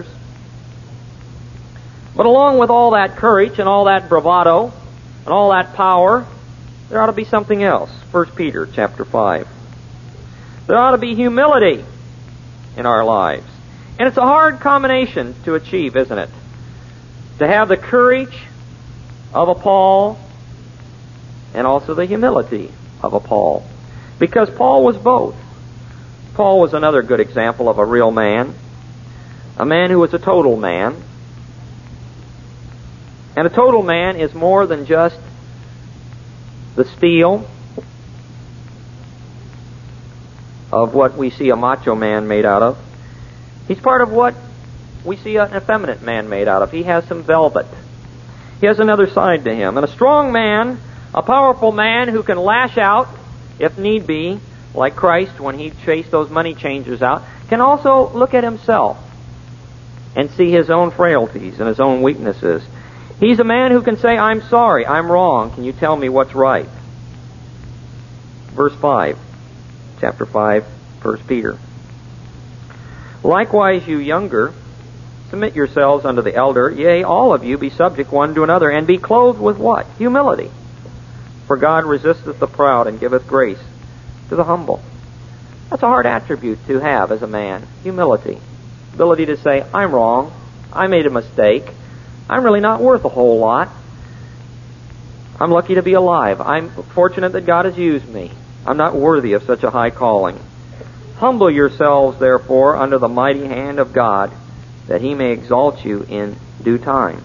But along with all that courage and all that bravado and all that power, there ought to be something else. 1 Peter chapter 5. There ought to be humility in our lives. And it's a hard combination to achieve, isn't it? To have the courage of a Paul and also the humility of a Paul. Because Paul was both. Paul was another good example of a real man. A man who was a total man. And a total man is more than just the steel of what we see a macho man made out of. He's part of what we see an effeminate man made out of. He has some velvet. He has another side to him. And a strong man, a powerful man who can lash out, if need be, like Christ when he chased those money changers out, can also look at himself and see his own frailties and his own weaknesses. He's a man who can say, I'm sorry, I'm wrong. Can you tell me what's right? Verse 5, chapter 5, 1 Peter. Likewise, you younger, submit yourselves unto the elder. Yea, all of you be subject one to another, and be clothed with what? Humility. For God resisteth the proud, and giveth grace to the humble. That's a hard attribute to have as a man. Humility. Ability to say, I'm wrong. I made a mistake. I'm really not worth a whole lot. I'm lucky to be alive. I'm fortunate that God has used me. I'm not worthy of such a high calling. Humble yourselves, therefore, under the mighty hand of God, that he may exalt you in due time.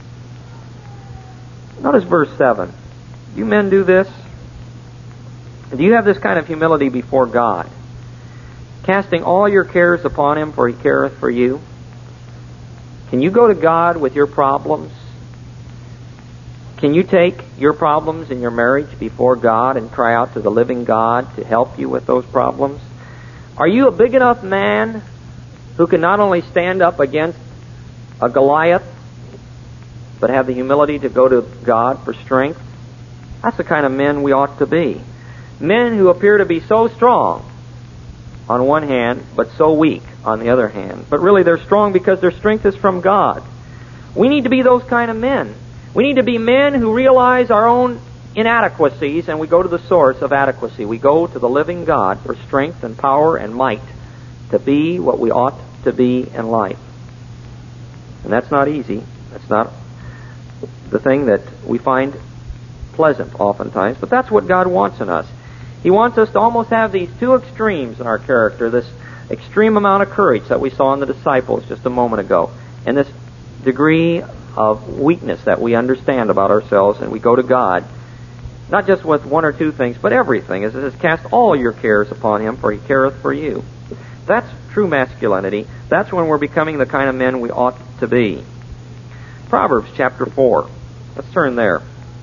Notice verse 7. Do you men do this? Do you have this kind of humility before God? Casting all your cares upon him, for he careth for you. Can you go to God with your problems? Can you take your problems in your marriage before God and cry out to the living God to help you with those problems? Are you a big enough man who can not only stand up against a Goliath, but have the humility to go to God for strength. That's the kind of men we ought to be. Men who appear to be so strong on one hand, but so weak on the other hand. But really they're strong because their strength is from God. We need to be those kind of men. We need to be men who realize our own inadequacies, and we go to the source of adequacy. We go to the living God for strength and power and might to be what we ought to be in life. And that's not easy. That's not the thing that we find pleasant oftentimes, but that's what God wants in us. He wants us to almost have these two extremes in our character, this extreme amount of courage that we saw in the disciples just a moment ago, and this degree of weakness that we understand about ourselves, and we go to God, not just with one or two things, but everything. As it says, cast all your cares upon Him, for He careth for you. That's true masculinity. That's when we're becoming the kind of men we ought to be. Proverbs chapter 4. Let's turn there.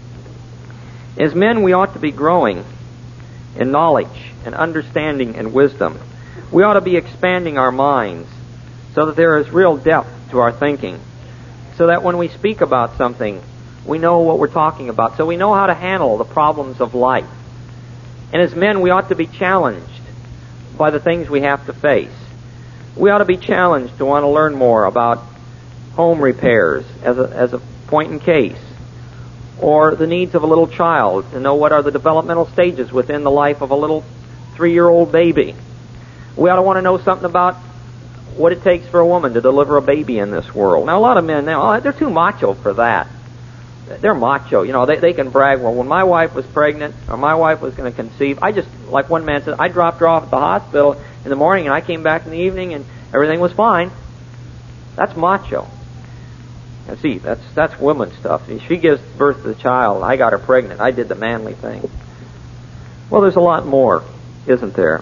As men, we ought to be growing in knowledge and understanding and wisdom. We ought to be expanding our minds so that there is real depth to our thinking, so that when we speak about something, we know what we're talking about, so we know how to handle the problems of life. And as men, we ought to be challenged by the things we have to face. We ought to be challenged to want to learn more about home repairs as a point in case, or the needs of a little child, to know what are the developmental stages within the life of a little 3-year-old baby. We ought to want to know something about what it takes for a woman to deliver a baby in this world. Now, a lot of men now, they're too macho for that. They're macho. You know, they can brag, well, when my wife was pregnant, or my wife was going to conceive, like one man said, I dropped her off at the hospital in the morning, and I came back in the evening, and everything was fine. That's macho. Now, see, that's woman stuff. If she gives birth to the child, I got her pregnant, I did the manly thing. Well, there's a lot more, isn't there?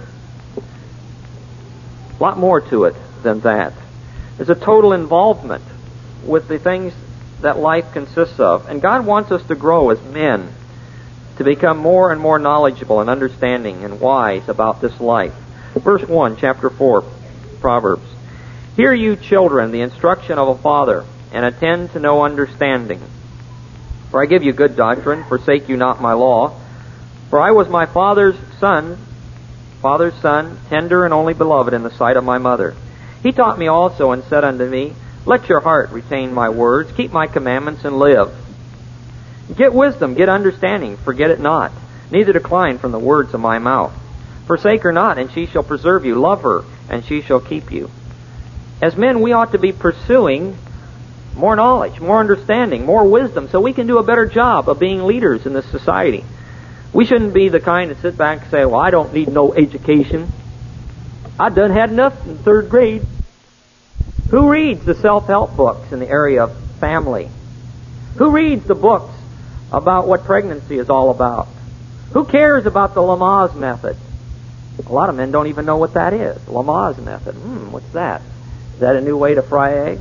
A lot more to it than that. There's a total involvement with the things that life consists of. And God wants us to grow as men, to become more and more knowledgeable and understanding and wise about this life. Verse 1, chapter 4, Proverbs. Hear you children the instruction of a father, and attend to know understanding. For I give you good doctrine, forsake you not my law. For I was my father's son, tender and only beloved in the sight of my mother. He taught me also and said unto me, let your heart retain my words, keep my commandments and live. Get wisdom, get understanding, forget it not, neither decline from the words of my mouth. Forsake her not, and she shall preserve you. Love her, and she shall keep you. As men, we ought to be pursuing more knowledge, more understanding, more wisdom, so we can do a better job of being leaders in this society. We shouldn't be the kind that sit back and say, well, I don't need no education. I done had enough in 3rd grade. Who reads the self-help books in the area of family? Who reads the books about what pregnancy is all about? Who cares about the Lamaze method? A lot of men don't even know what that is. Lamaze method. What's that? Is that a new way to fry eggs?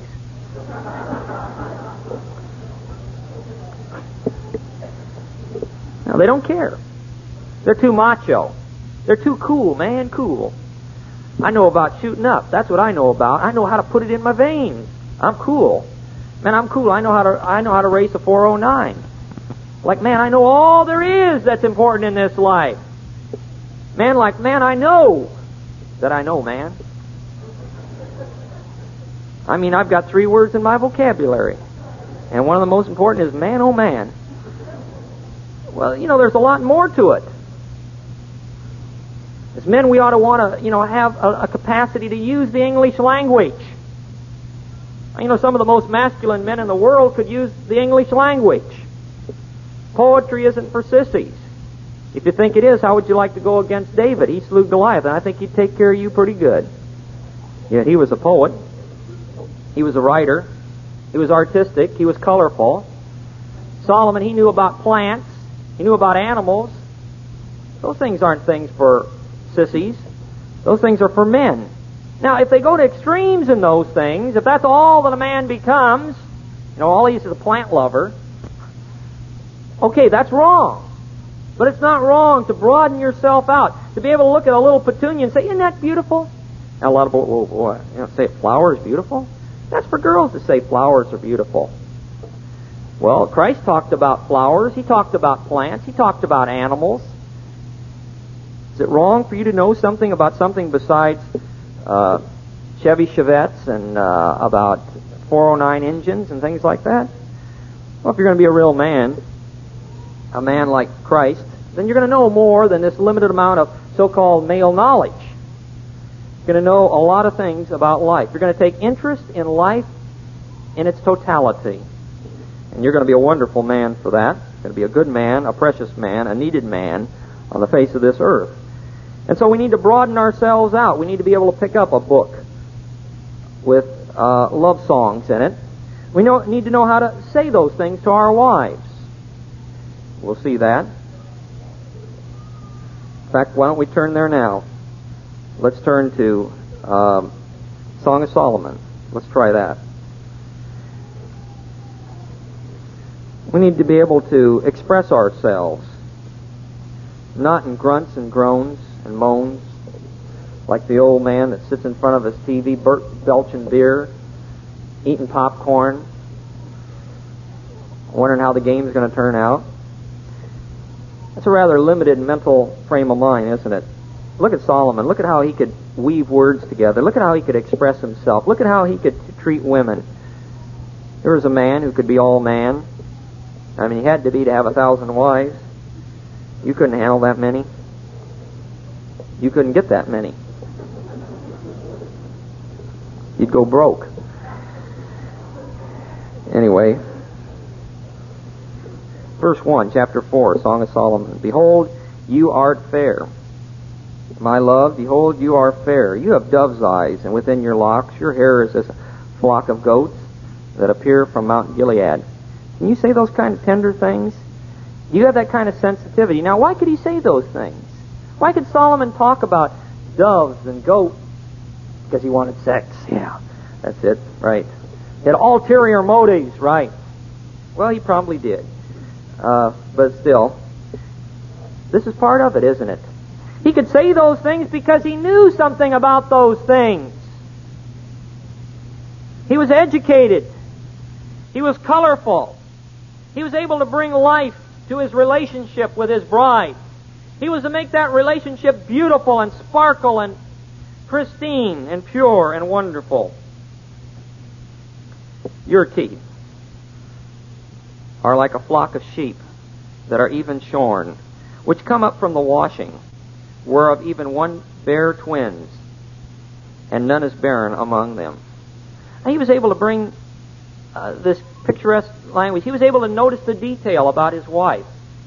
No, they don't care. They're too macho. They're too cool, man, cool. I know about shooting up. That's what I know about. I know how to put it in my veins. I'm cool. Man, I'm cool. I know how to race a 409. Like, man, I know all there is that's important in this life. Man, I know that I know, man. I mean, I've got 3 words in my vocabulary. And one of the most important is man, oh man. Well, there's a lot more to it. As men, we ought to want to, have a capacity to use the English language. Some of the most masculine men in the world could use the English language. Poetry isn't for sissies. If you think it is, how would you like to go against David? He slew Goliath, and I think he'd take care of you pretty good. Yet he was a poet. He was a writer. He was artistic. He was colorful. Solomon, he knew about plants. He knew about animals. Those things aren't things for sissies. Those things are for men. Now, if they go to extremes in those things, if that's all that a man becomes, all he's is a plant lover, okay, that's wrong. But it's not wrong to broaden yourself out, to be able to look at a little petunia and say, isn't that beautiful? Now, a lot of boys say flower is beautiful. That's for girls to say flowers are beautiful. Well, Christ talked about flowers. He talked about plants. He talked about animals. Is it wrong for you to know something about something besides Chevy Chevettes and about 409 engines and things like that? Well, if you're going to be a real man, a man like Christ, then you're going to know more than this limited amount of so-called male knowledge. You're going to know a lot of things about life. You're going to take interest in life in its totality. And you're going to be a wonderful man for that. You're going to be a good man, a precious man, a needed man on the face of this earth. And so we need to broaden ourselves out. We need to be able to pick up a book with love songs in it. We need to know how to say those things to our wives. We'll see that. In fact, why don't we turn there now? Let's turn to Song of Solomon. Let's try that. We need to be able to express ourselves, not in grunts and groans and moans, like the old man that sits in front of his TV, belching beer, eating popcorn, wondering how the game's going to turn out. That's a rather limited mental frame of mind, isn't it? Look at Solomon. Look at how he could weave words together. Look at how he could express himself. Look at how he could treat women. There was a man who could be all man. I mean, he had to be to have 1,000 wives. You couldn't handle that many. You couldn't get that many. You'd go broke. Anyway, verse 1, chapter 4, Song of Solomon. Behold, you art fair. My love, behold, you are fair. You have dove's eyes, and within your locks your hair is as a flock of goats that appear from Mount Gilead. Can you say those kind of tender things? You have that kind of sensitivity. Now, why could he say those things? Why could Solomon talk about doves and goats? Because he wanted sex. Yeah, that's it, right. He had ulterior motives, right. Well, he probably did. But still, this is part of it, isn't it? He could say those things because he knew something about those things. He was educated. He was colorful. He was able to bring life to his relationship with his bride. He was to make that relationship beautiful and sparkle and pristine and pure and wonderful. Your teeth are like a flock of sheep that are even shorn, which come up from the washing, whereof even one bear twins, and none is barren among them. And he was able to bring this picturesque language. He was able to notice the detail about his wife.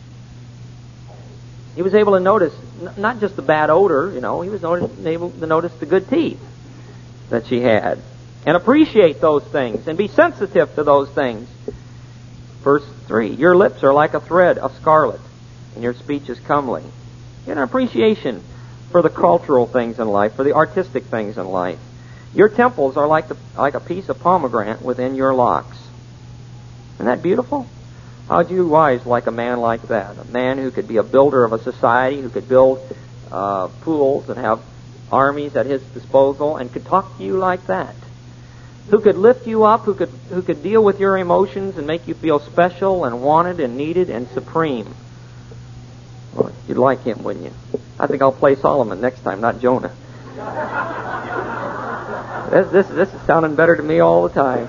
He was able to notice not just the bad odor, he was able to notice the good teeth that she had, and appreciate those things, and be sensitive to those things. Verse 3, your lips are like a thread of scarlet, and your speech is comely. You have an appreciation for the cultural things in life, for the artistic things in life. Your temples are like a piece of pomegranate within your locks. Isn't that beautiful? How'd you wives like a man like that? A man who could be a builder of a society, who could build pools and have armies at his disposal, and could talk to you like that. Who could lift you up, who could deal with your emotions and make you feel special and wanted and needed and supreme. Well, you'd like him, wouldn't you? I think I'll play Solomon next time, not Jonah. This is sounding better to me all the time.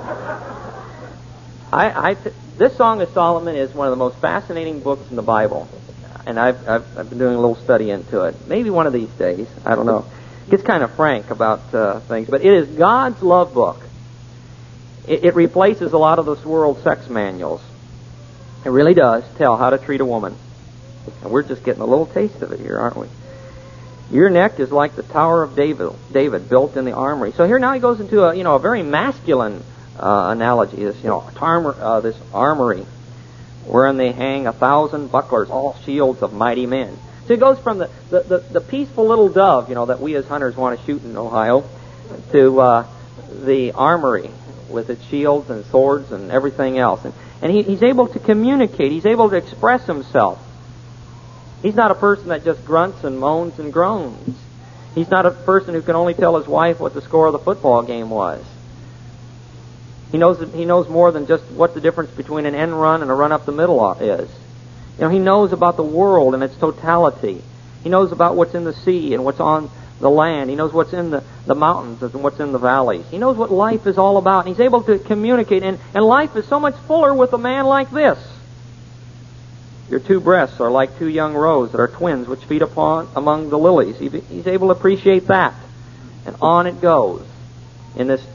This Song of Solomon is one of the most fascinating books in the Bible, and I've been doing a little study into it. Maybe one of these days, I don't know. It gets kind of frank about things, but it is God's love book. It replaces a lot of this world's sex manuals. It really does tell how to treat a woman, and we're just getting a little taste of it here, aren't we? Your neck is like the Tower of David built in the armory. So here now he goes into a very masculine analogy. This armory wherein they hang 1,000 bucklers, all shields of mighty men. So it goes from the peaceful little dove, that we as hunters want to shoot in Ohio, to the armory with its shields and swords and everything else. And he's able to communicate. He's able to express himself. He's not a person that just grunts and moans and groans. He's not a person who can only tell his wife what the score of the football game was. He knows more than just what the difference between an end run and a run up the middle is. He knows about the world and its totality. He knows about what's in the sea and what's on the land. He knows what's in the mountains and what's in the valleys. He knows what life is all about, and he's able to communicate. And life is so much fuller with a man like this. Your two breasts are like two young roes that are twins which feed upon among the lilies. He's able to appreciate that. And on it goes in this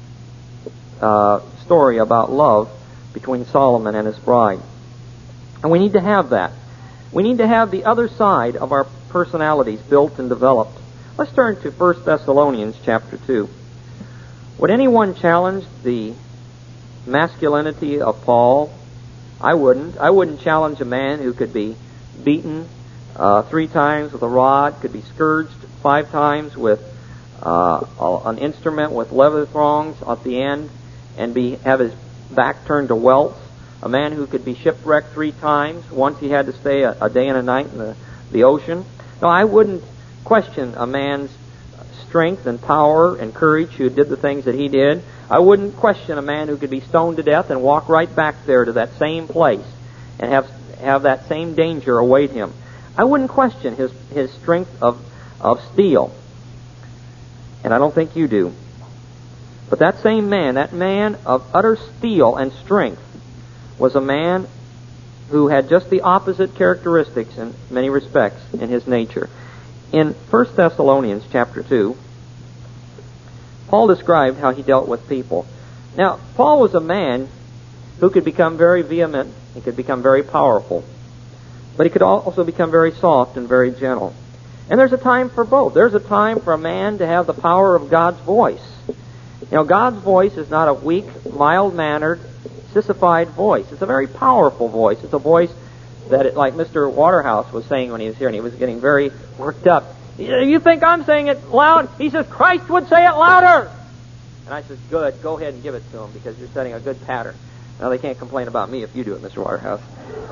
story about love between Solomon and his bride. And we need to have that. We need to have the other side of our personalities built and developed. Let's turn to 1 Thessalonians chapter 2. Would anyone challenge the masculinity of Paul? I wouldn't. I wouldn't challenge a man who could be beaten 3 times with a rod, could be scourged 5 times with an instrument with leather thongs at the end, and have his back turned to welts. A man who could be shipwrecked 3 times. Once he had to stay a day and a night in the ocean. No, I wouldn't question a man's strength and power and courage who did the things that he did. I wouldn't question a man who could be stoned to death and walk right back there to that same place and have that same danger await him. I wouldn't question his strength of steel. And I don't think you do. But that same man, that man of utter steel and strength, was a man who had just the opposite characteristics in many respects in his nature. In 1 Thessalonians chapter 2, Paul described how he dealt with people. Now, Paul was a man who could become very vehement, he could become very powerful, but he could also become very soft and very gentle. And there's a time for both. There's a time for a man to have the power of God's voice. God's voice is not a weak, mild-mannered, sissified voice. It's a very powerful voice. It's a voice that, like Mr. Waterhouse was saying when he was here, and he was getting very worked up. You think I'm saying it loud? He says, Christ would say it louder. And I said, good, go ahead and give it to him, because you're setting a good pattern. Now, they can't complain about me if you do it, Mr. Waterhouse.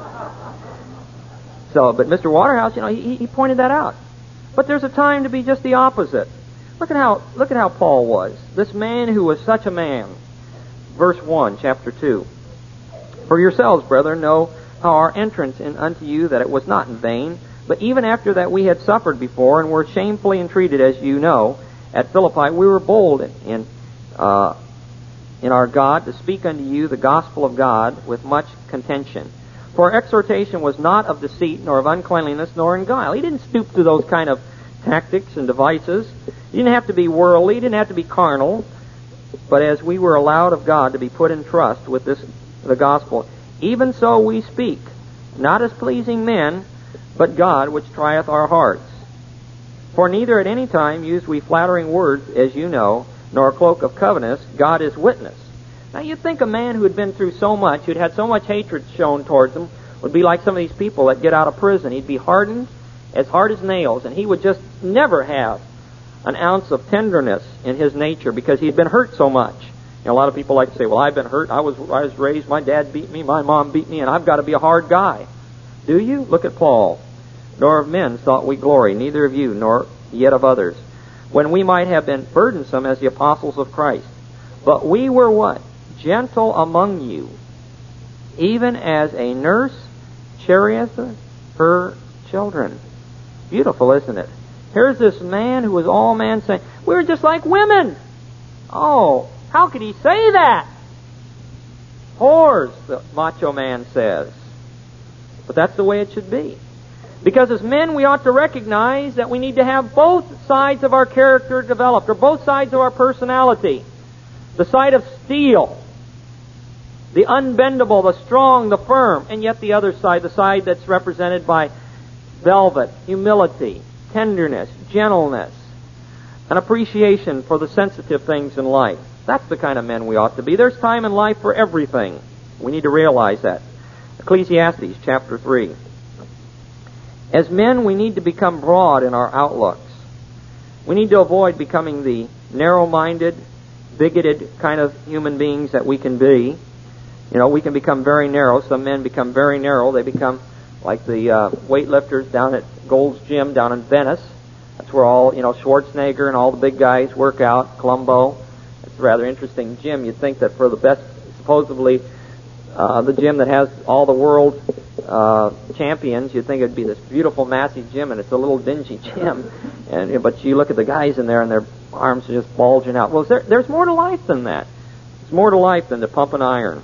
But Mr. Waterhouse, he pointed that out. But there's a time to be just the opposite. Look at how Paul was. This man who was such a man. Verse 1, chapter 2. For yourselves, brethren, know how our entrance in unto you, that it was not in vain, but even after that we had suffered before, and were shamefully entreated, as you know, at Philippi, we were bold in our God to speak unto you the gospel of God with much contention. For our exhortation was not of deceit, nor of uncleanliness, nor in guile. He didn't stoop to those kind of tactics and devices. He didn't have to be worldly. He didn't have to be carnal. But as we were allowed of God to be put in trust with the gospel, even so we speak, not as pleasing men, but God which trieth our hearts. For neither at any time use we flattering words, as you know, nor a cloak of covetousness. God is witness. Now you'd think a man who had been through so much, who'd had so much hatred shown towards him, would be like some of these people that get out of prison. He'd be hardened as hard as nails, and he would just never have an ounce of tenderness in his nature because he'd been hurt so much. A lot of people like to say, well, I've been hurt. I was raised, my dad beat me, my mom beat me, and I've got to be a hard guy. Do you? Look at Paul. Nor of men thought we glory, neither of you, nor yet of others, when we might have been burdensome as the apostles of Christ. But we were what? Gentle among you, even as a nurse cherisheth her children. Beautiful, isn't it? Here's this man who was all man saying, we were just like women. Oh, how could he say that? Whores, the macho man says. But that's the way it should be. Because as men, we ought to recognize that we need to have both sides of our character developed, or both sides of our personality. The side of steel, the unbendable, the strong, the firm, and yet the other side, the side that's represented by velvet, humility, tenderness, gentleness, an appreciation for the sensitive things in life. That's the kind of men we ought to be. There's time in life for everything. We need to realize that. Ecclesiastes chapter 3. As men, we need to become broad in our outlooks. We need to avoid becoming the narrow-minded, bigoted kind of human beings that we can be. We can become very narrow. Some men become very narrow. They become like the weightlifters down at Gold's Gym down in Venice. That's where all, Schwarzenegger and all the big guys work out, Columbo. It's a rather interesting gym. You'd think that for the best, supposedly, the gym that has all the world champions, you'd think it'd be this beautiful, massive gym, and it's a little dingy gym. But you look at the guys in there, and their arms are just bulging out. Well, there's more to life than that. There's more to life than to pump an iron.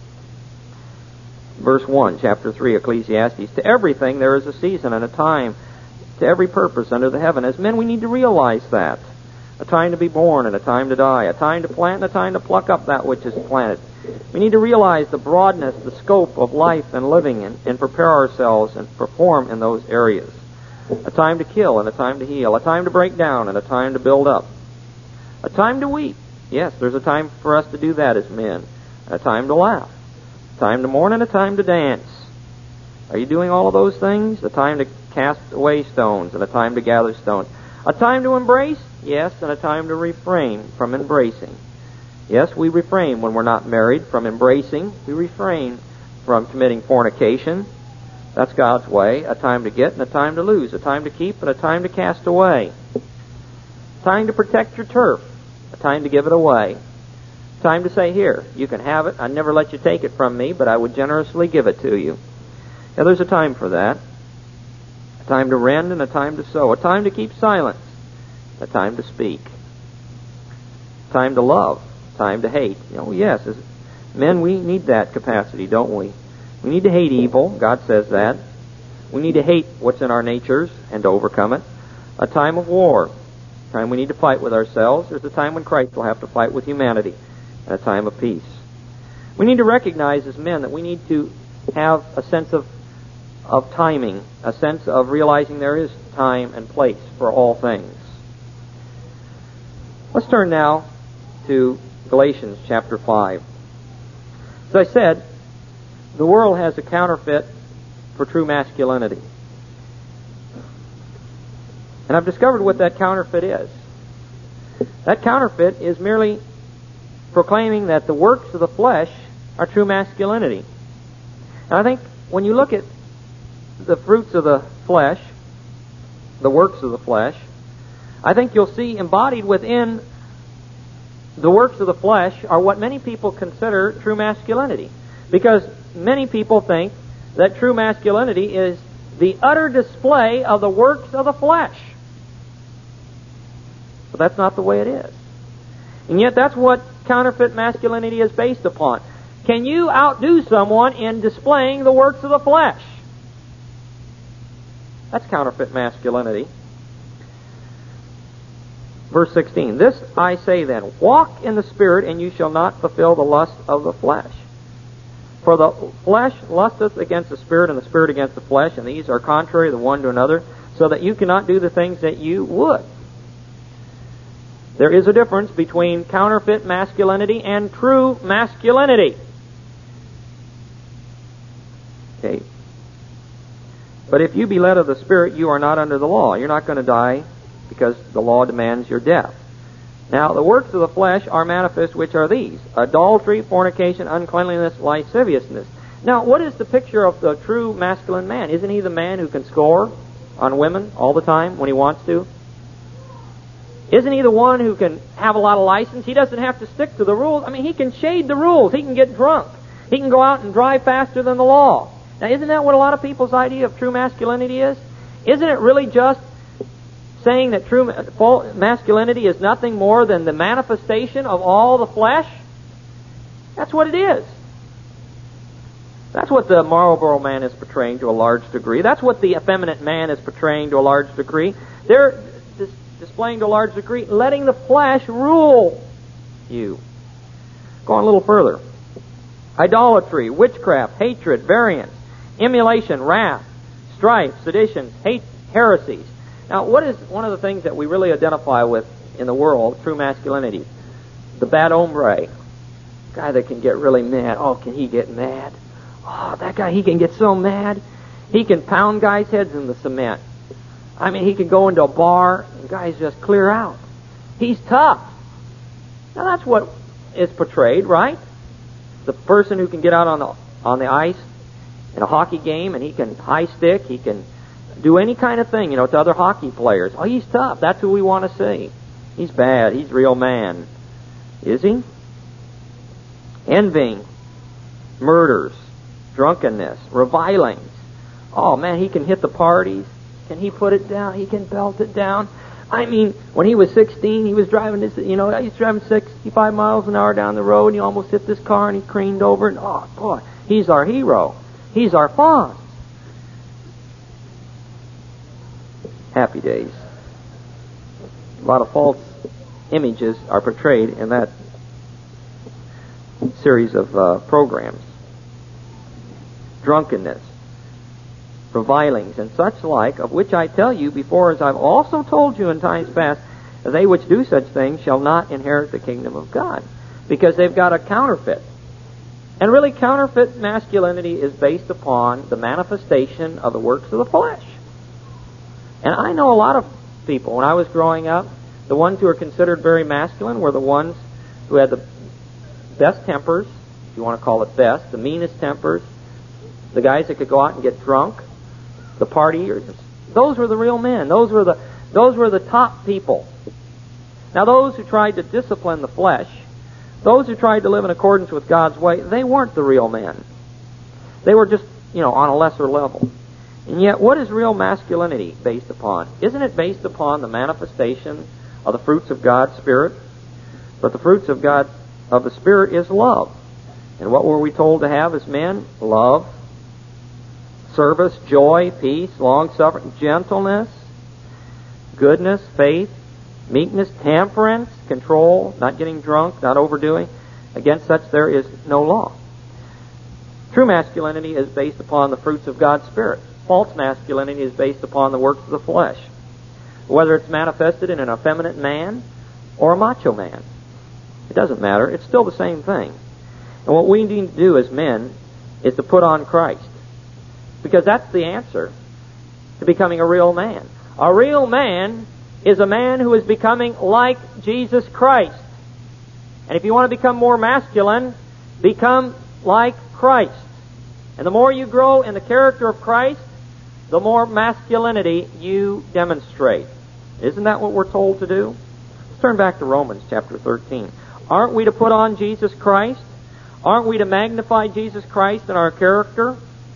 Verse 1, chapter 3, Ecclesiastes. To everything there is a season and a time, to every purpose under the heaven. As men, we need to realize that. A time to be born and a time to die. A time to plant and a time to pluck up that which is planted. We need to realize the broadness, the scope of life and living, and prepare ourselves and perform in those areas. A time to kill and a time to heal. A time to break down and a time to build up. A time to weep. Yes, there's a time for us to do that as men. A time to laugh. A time to mourn and a time to dance. Are you doing all of those things? A time to cast away stones and a time to gather stones. A time to embrace? Yes, and a time to refrain from embracing. Yes, we refrain when we're not married from embracing. We refrain from committing fornication. That's God's way. A time to get and a time to lose. A time to keep and a time to cast away. A time to protect your turf. A time to give it away. A time to say, here, you can have it. I'd never let you take it from me, but I would generously give it to you. Now, there's a time for that. A time to rend and a time to sow. A time to keep silence. A time to speak. A time to love. A time to hate. Yes, as men, we need that capacity, don't we? We need to hate evil. God says that. We need to hate what's in our natures and to overcome it. A time of war. A time we need to fight with ourselves. There's a time when Christ will have to fight with humanity. And a time of peace. We need to recognize as men that we need to have a sense of timing, a sense of realizing there is time and place for all things. Let's turn now to Galatians chapter 5. As I said, the world has a counterfeit for true masculinity. And I've discovered what that counterfeit is. That counterfeit is merely proclaiming that the works of the flesh are true masculinity. And I think when you look at the fruits of the flesh, the works of the flesh, I think you'll see embodied within the works of the flesh are what many people consider true masculinity. Because many people think that true masculinity is the utter display of the works of the flesh. But that's not the way it is. And yet that's what counterfeit masculinity is based upon. Can you outdo someone in displaying the works of the flesh? That's counterfeit masculinity. Verse 16, this I say then, walk in the Spirit, and you shall not fulfill the lust of the flesh. For the flesh lusteth against the Spirit, and the Spirit against the flesh, and these are contrary the one to another, so that you cannot do the things that you would. There is a difference between counterfeit masculinity and true masculinity. Okay. But if you be led of the Spirit, you are not under the law. You're not going to die because the law demands your death. Now, the works of the flesh are manifest, which are these: adultery, fornication, uncleanliness, lasciviousness. Now, what is the picture of the true masculine man? Isn't he the man who can score on women all the time when he wants to? Isn't he the one who can have a lot of license? He doesn't have to stick to the rules. I mean, he can shade the rules. He can get drunk. He can go out and drive faster than the law. Now, isn't that what a lot of people's idea of true masculinity is? Isn't it really just saying that true masculinity is nothing more than the manifestation of all the flesh? That's what it is. That's what the Marlboro man is portraying to a large degree. That's what the effeminate man is portraying to a large degree. They're displaying to a large degree, letting the flesh rule you. Go on a little further. Idolatry, witchcraft, hatred, variance, emulation, wrath, strife, seditions, hate, heresies. Now, what is one of the things that we really identify with in the world, true masculinity? The bad hombre. Guy that can get really mad. Oh, can he get mad? Oh, that guy, he can get so mad. He can pound guys' heads in the cement. I mean, he can go into a bar and guys just clear out. He's tough. Now, that's what is portrayed, right? The person who can get out on the ice in a hockey game, and he can high stick, he can do any kind of thing, to other hockey players. Oh, he's tough. That's who we want to see. He's bad. He's a real man. Is he? Envying, murders, drunkenness, revilings. Oh, man, he can hit the parties. Can he put it down? He can belt it down. I mean, when he was 16, he was driving this, he's driving 65 miles an hour down the road, and he almost hit this car, and he careened over, and oh, boy, he's our hero. He's our Fonz. Happy days. A lot of false images are portrayed in that series of programs. Drunkenness, revilings, and such like, of which I tell you before, as I've also told you in times past, they which do such things shall not inherit the kingdom of God. Because they've got a counterfeit. And really, counterfeit masculinity is based upon the manifestation of the works of the flesh. And I know a lot of people, when I was growing up, the ones who were considered very masculine were the ones who had the best tempers, if you want to call it best, the meanest tempers, the guys that could go out and get drunk, the partiers. Those were the real men. Those were the top people. Now, those who tried to discipline the flesh, those who tried to live in accordance with God's way, they weren't the real men. They were just, on a lesser level. And yet, what is real masculinity based upon? Isn't it based upon the manifestation of the fruits of God's Spirit? But the fruits of the Spirit is love. And what were we told to have as men? Love, service, joy, peace, long-suffering, gentleness, goodness, faith, meekness, temperance, control, not getting drunk, not overdoing. Against such there is no law. True masculinity is based upon the fruits of God's Spirit. False masculinity is based upon the works of the flesh. Whether it's manifested in an effeminate man or a macho man. It doesn't matter. It's still the same thing. And what we need to do as men is to put on Christ. Because that's the answer to becoming a real man. A real man is a man who is becoming like Jesus Christ. And if you want to become more masculine, become like Christ. And the more you grow in the character of Christ, the more masculinity you demonstrate. Isn't that what we're told to do? Let's turn back to Romans chapter 13. Aren't we to put on Jesus Christ? Aren't we to magnify Jesus Christ in our character?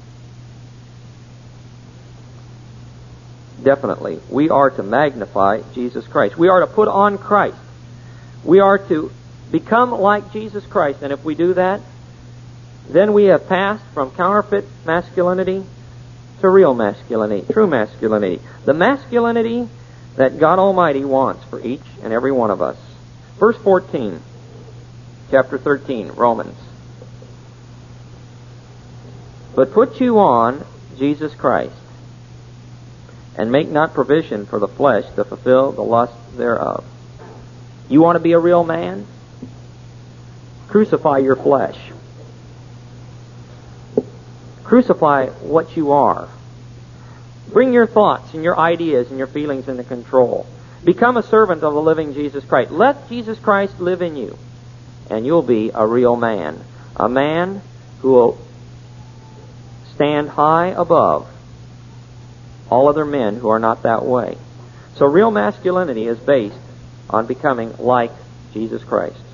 Definitely. We are to magnify Jesus Christ. We are to put on Christ. We are to become like Jesus Christ. And if we do that, then we have passed from counterfeit masculinity to real masculinity, true masculinity. The masculinity that God Almighty wants for each and every one of us. Verse 14, chapter 13, Romans. But put you on Jesus Christ, and make not provision for the flesh to fulfill the lust thereof. You want to be a real man? Crucify your flesh. Crucify what you are. Bring your thoughts and your ideas and your feelings into control. Become a servant of the living Jesus Christ. Let Jesus Christ live in you, and you'll be a real man. A man who will stand high above all other men who are not that way. So real masculinity is based on becoming like Jesus Christ.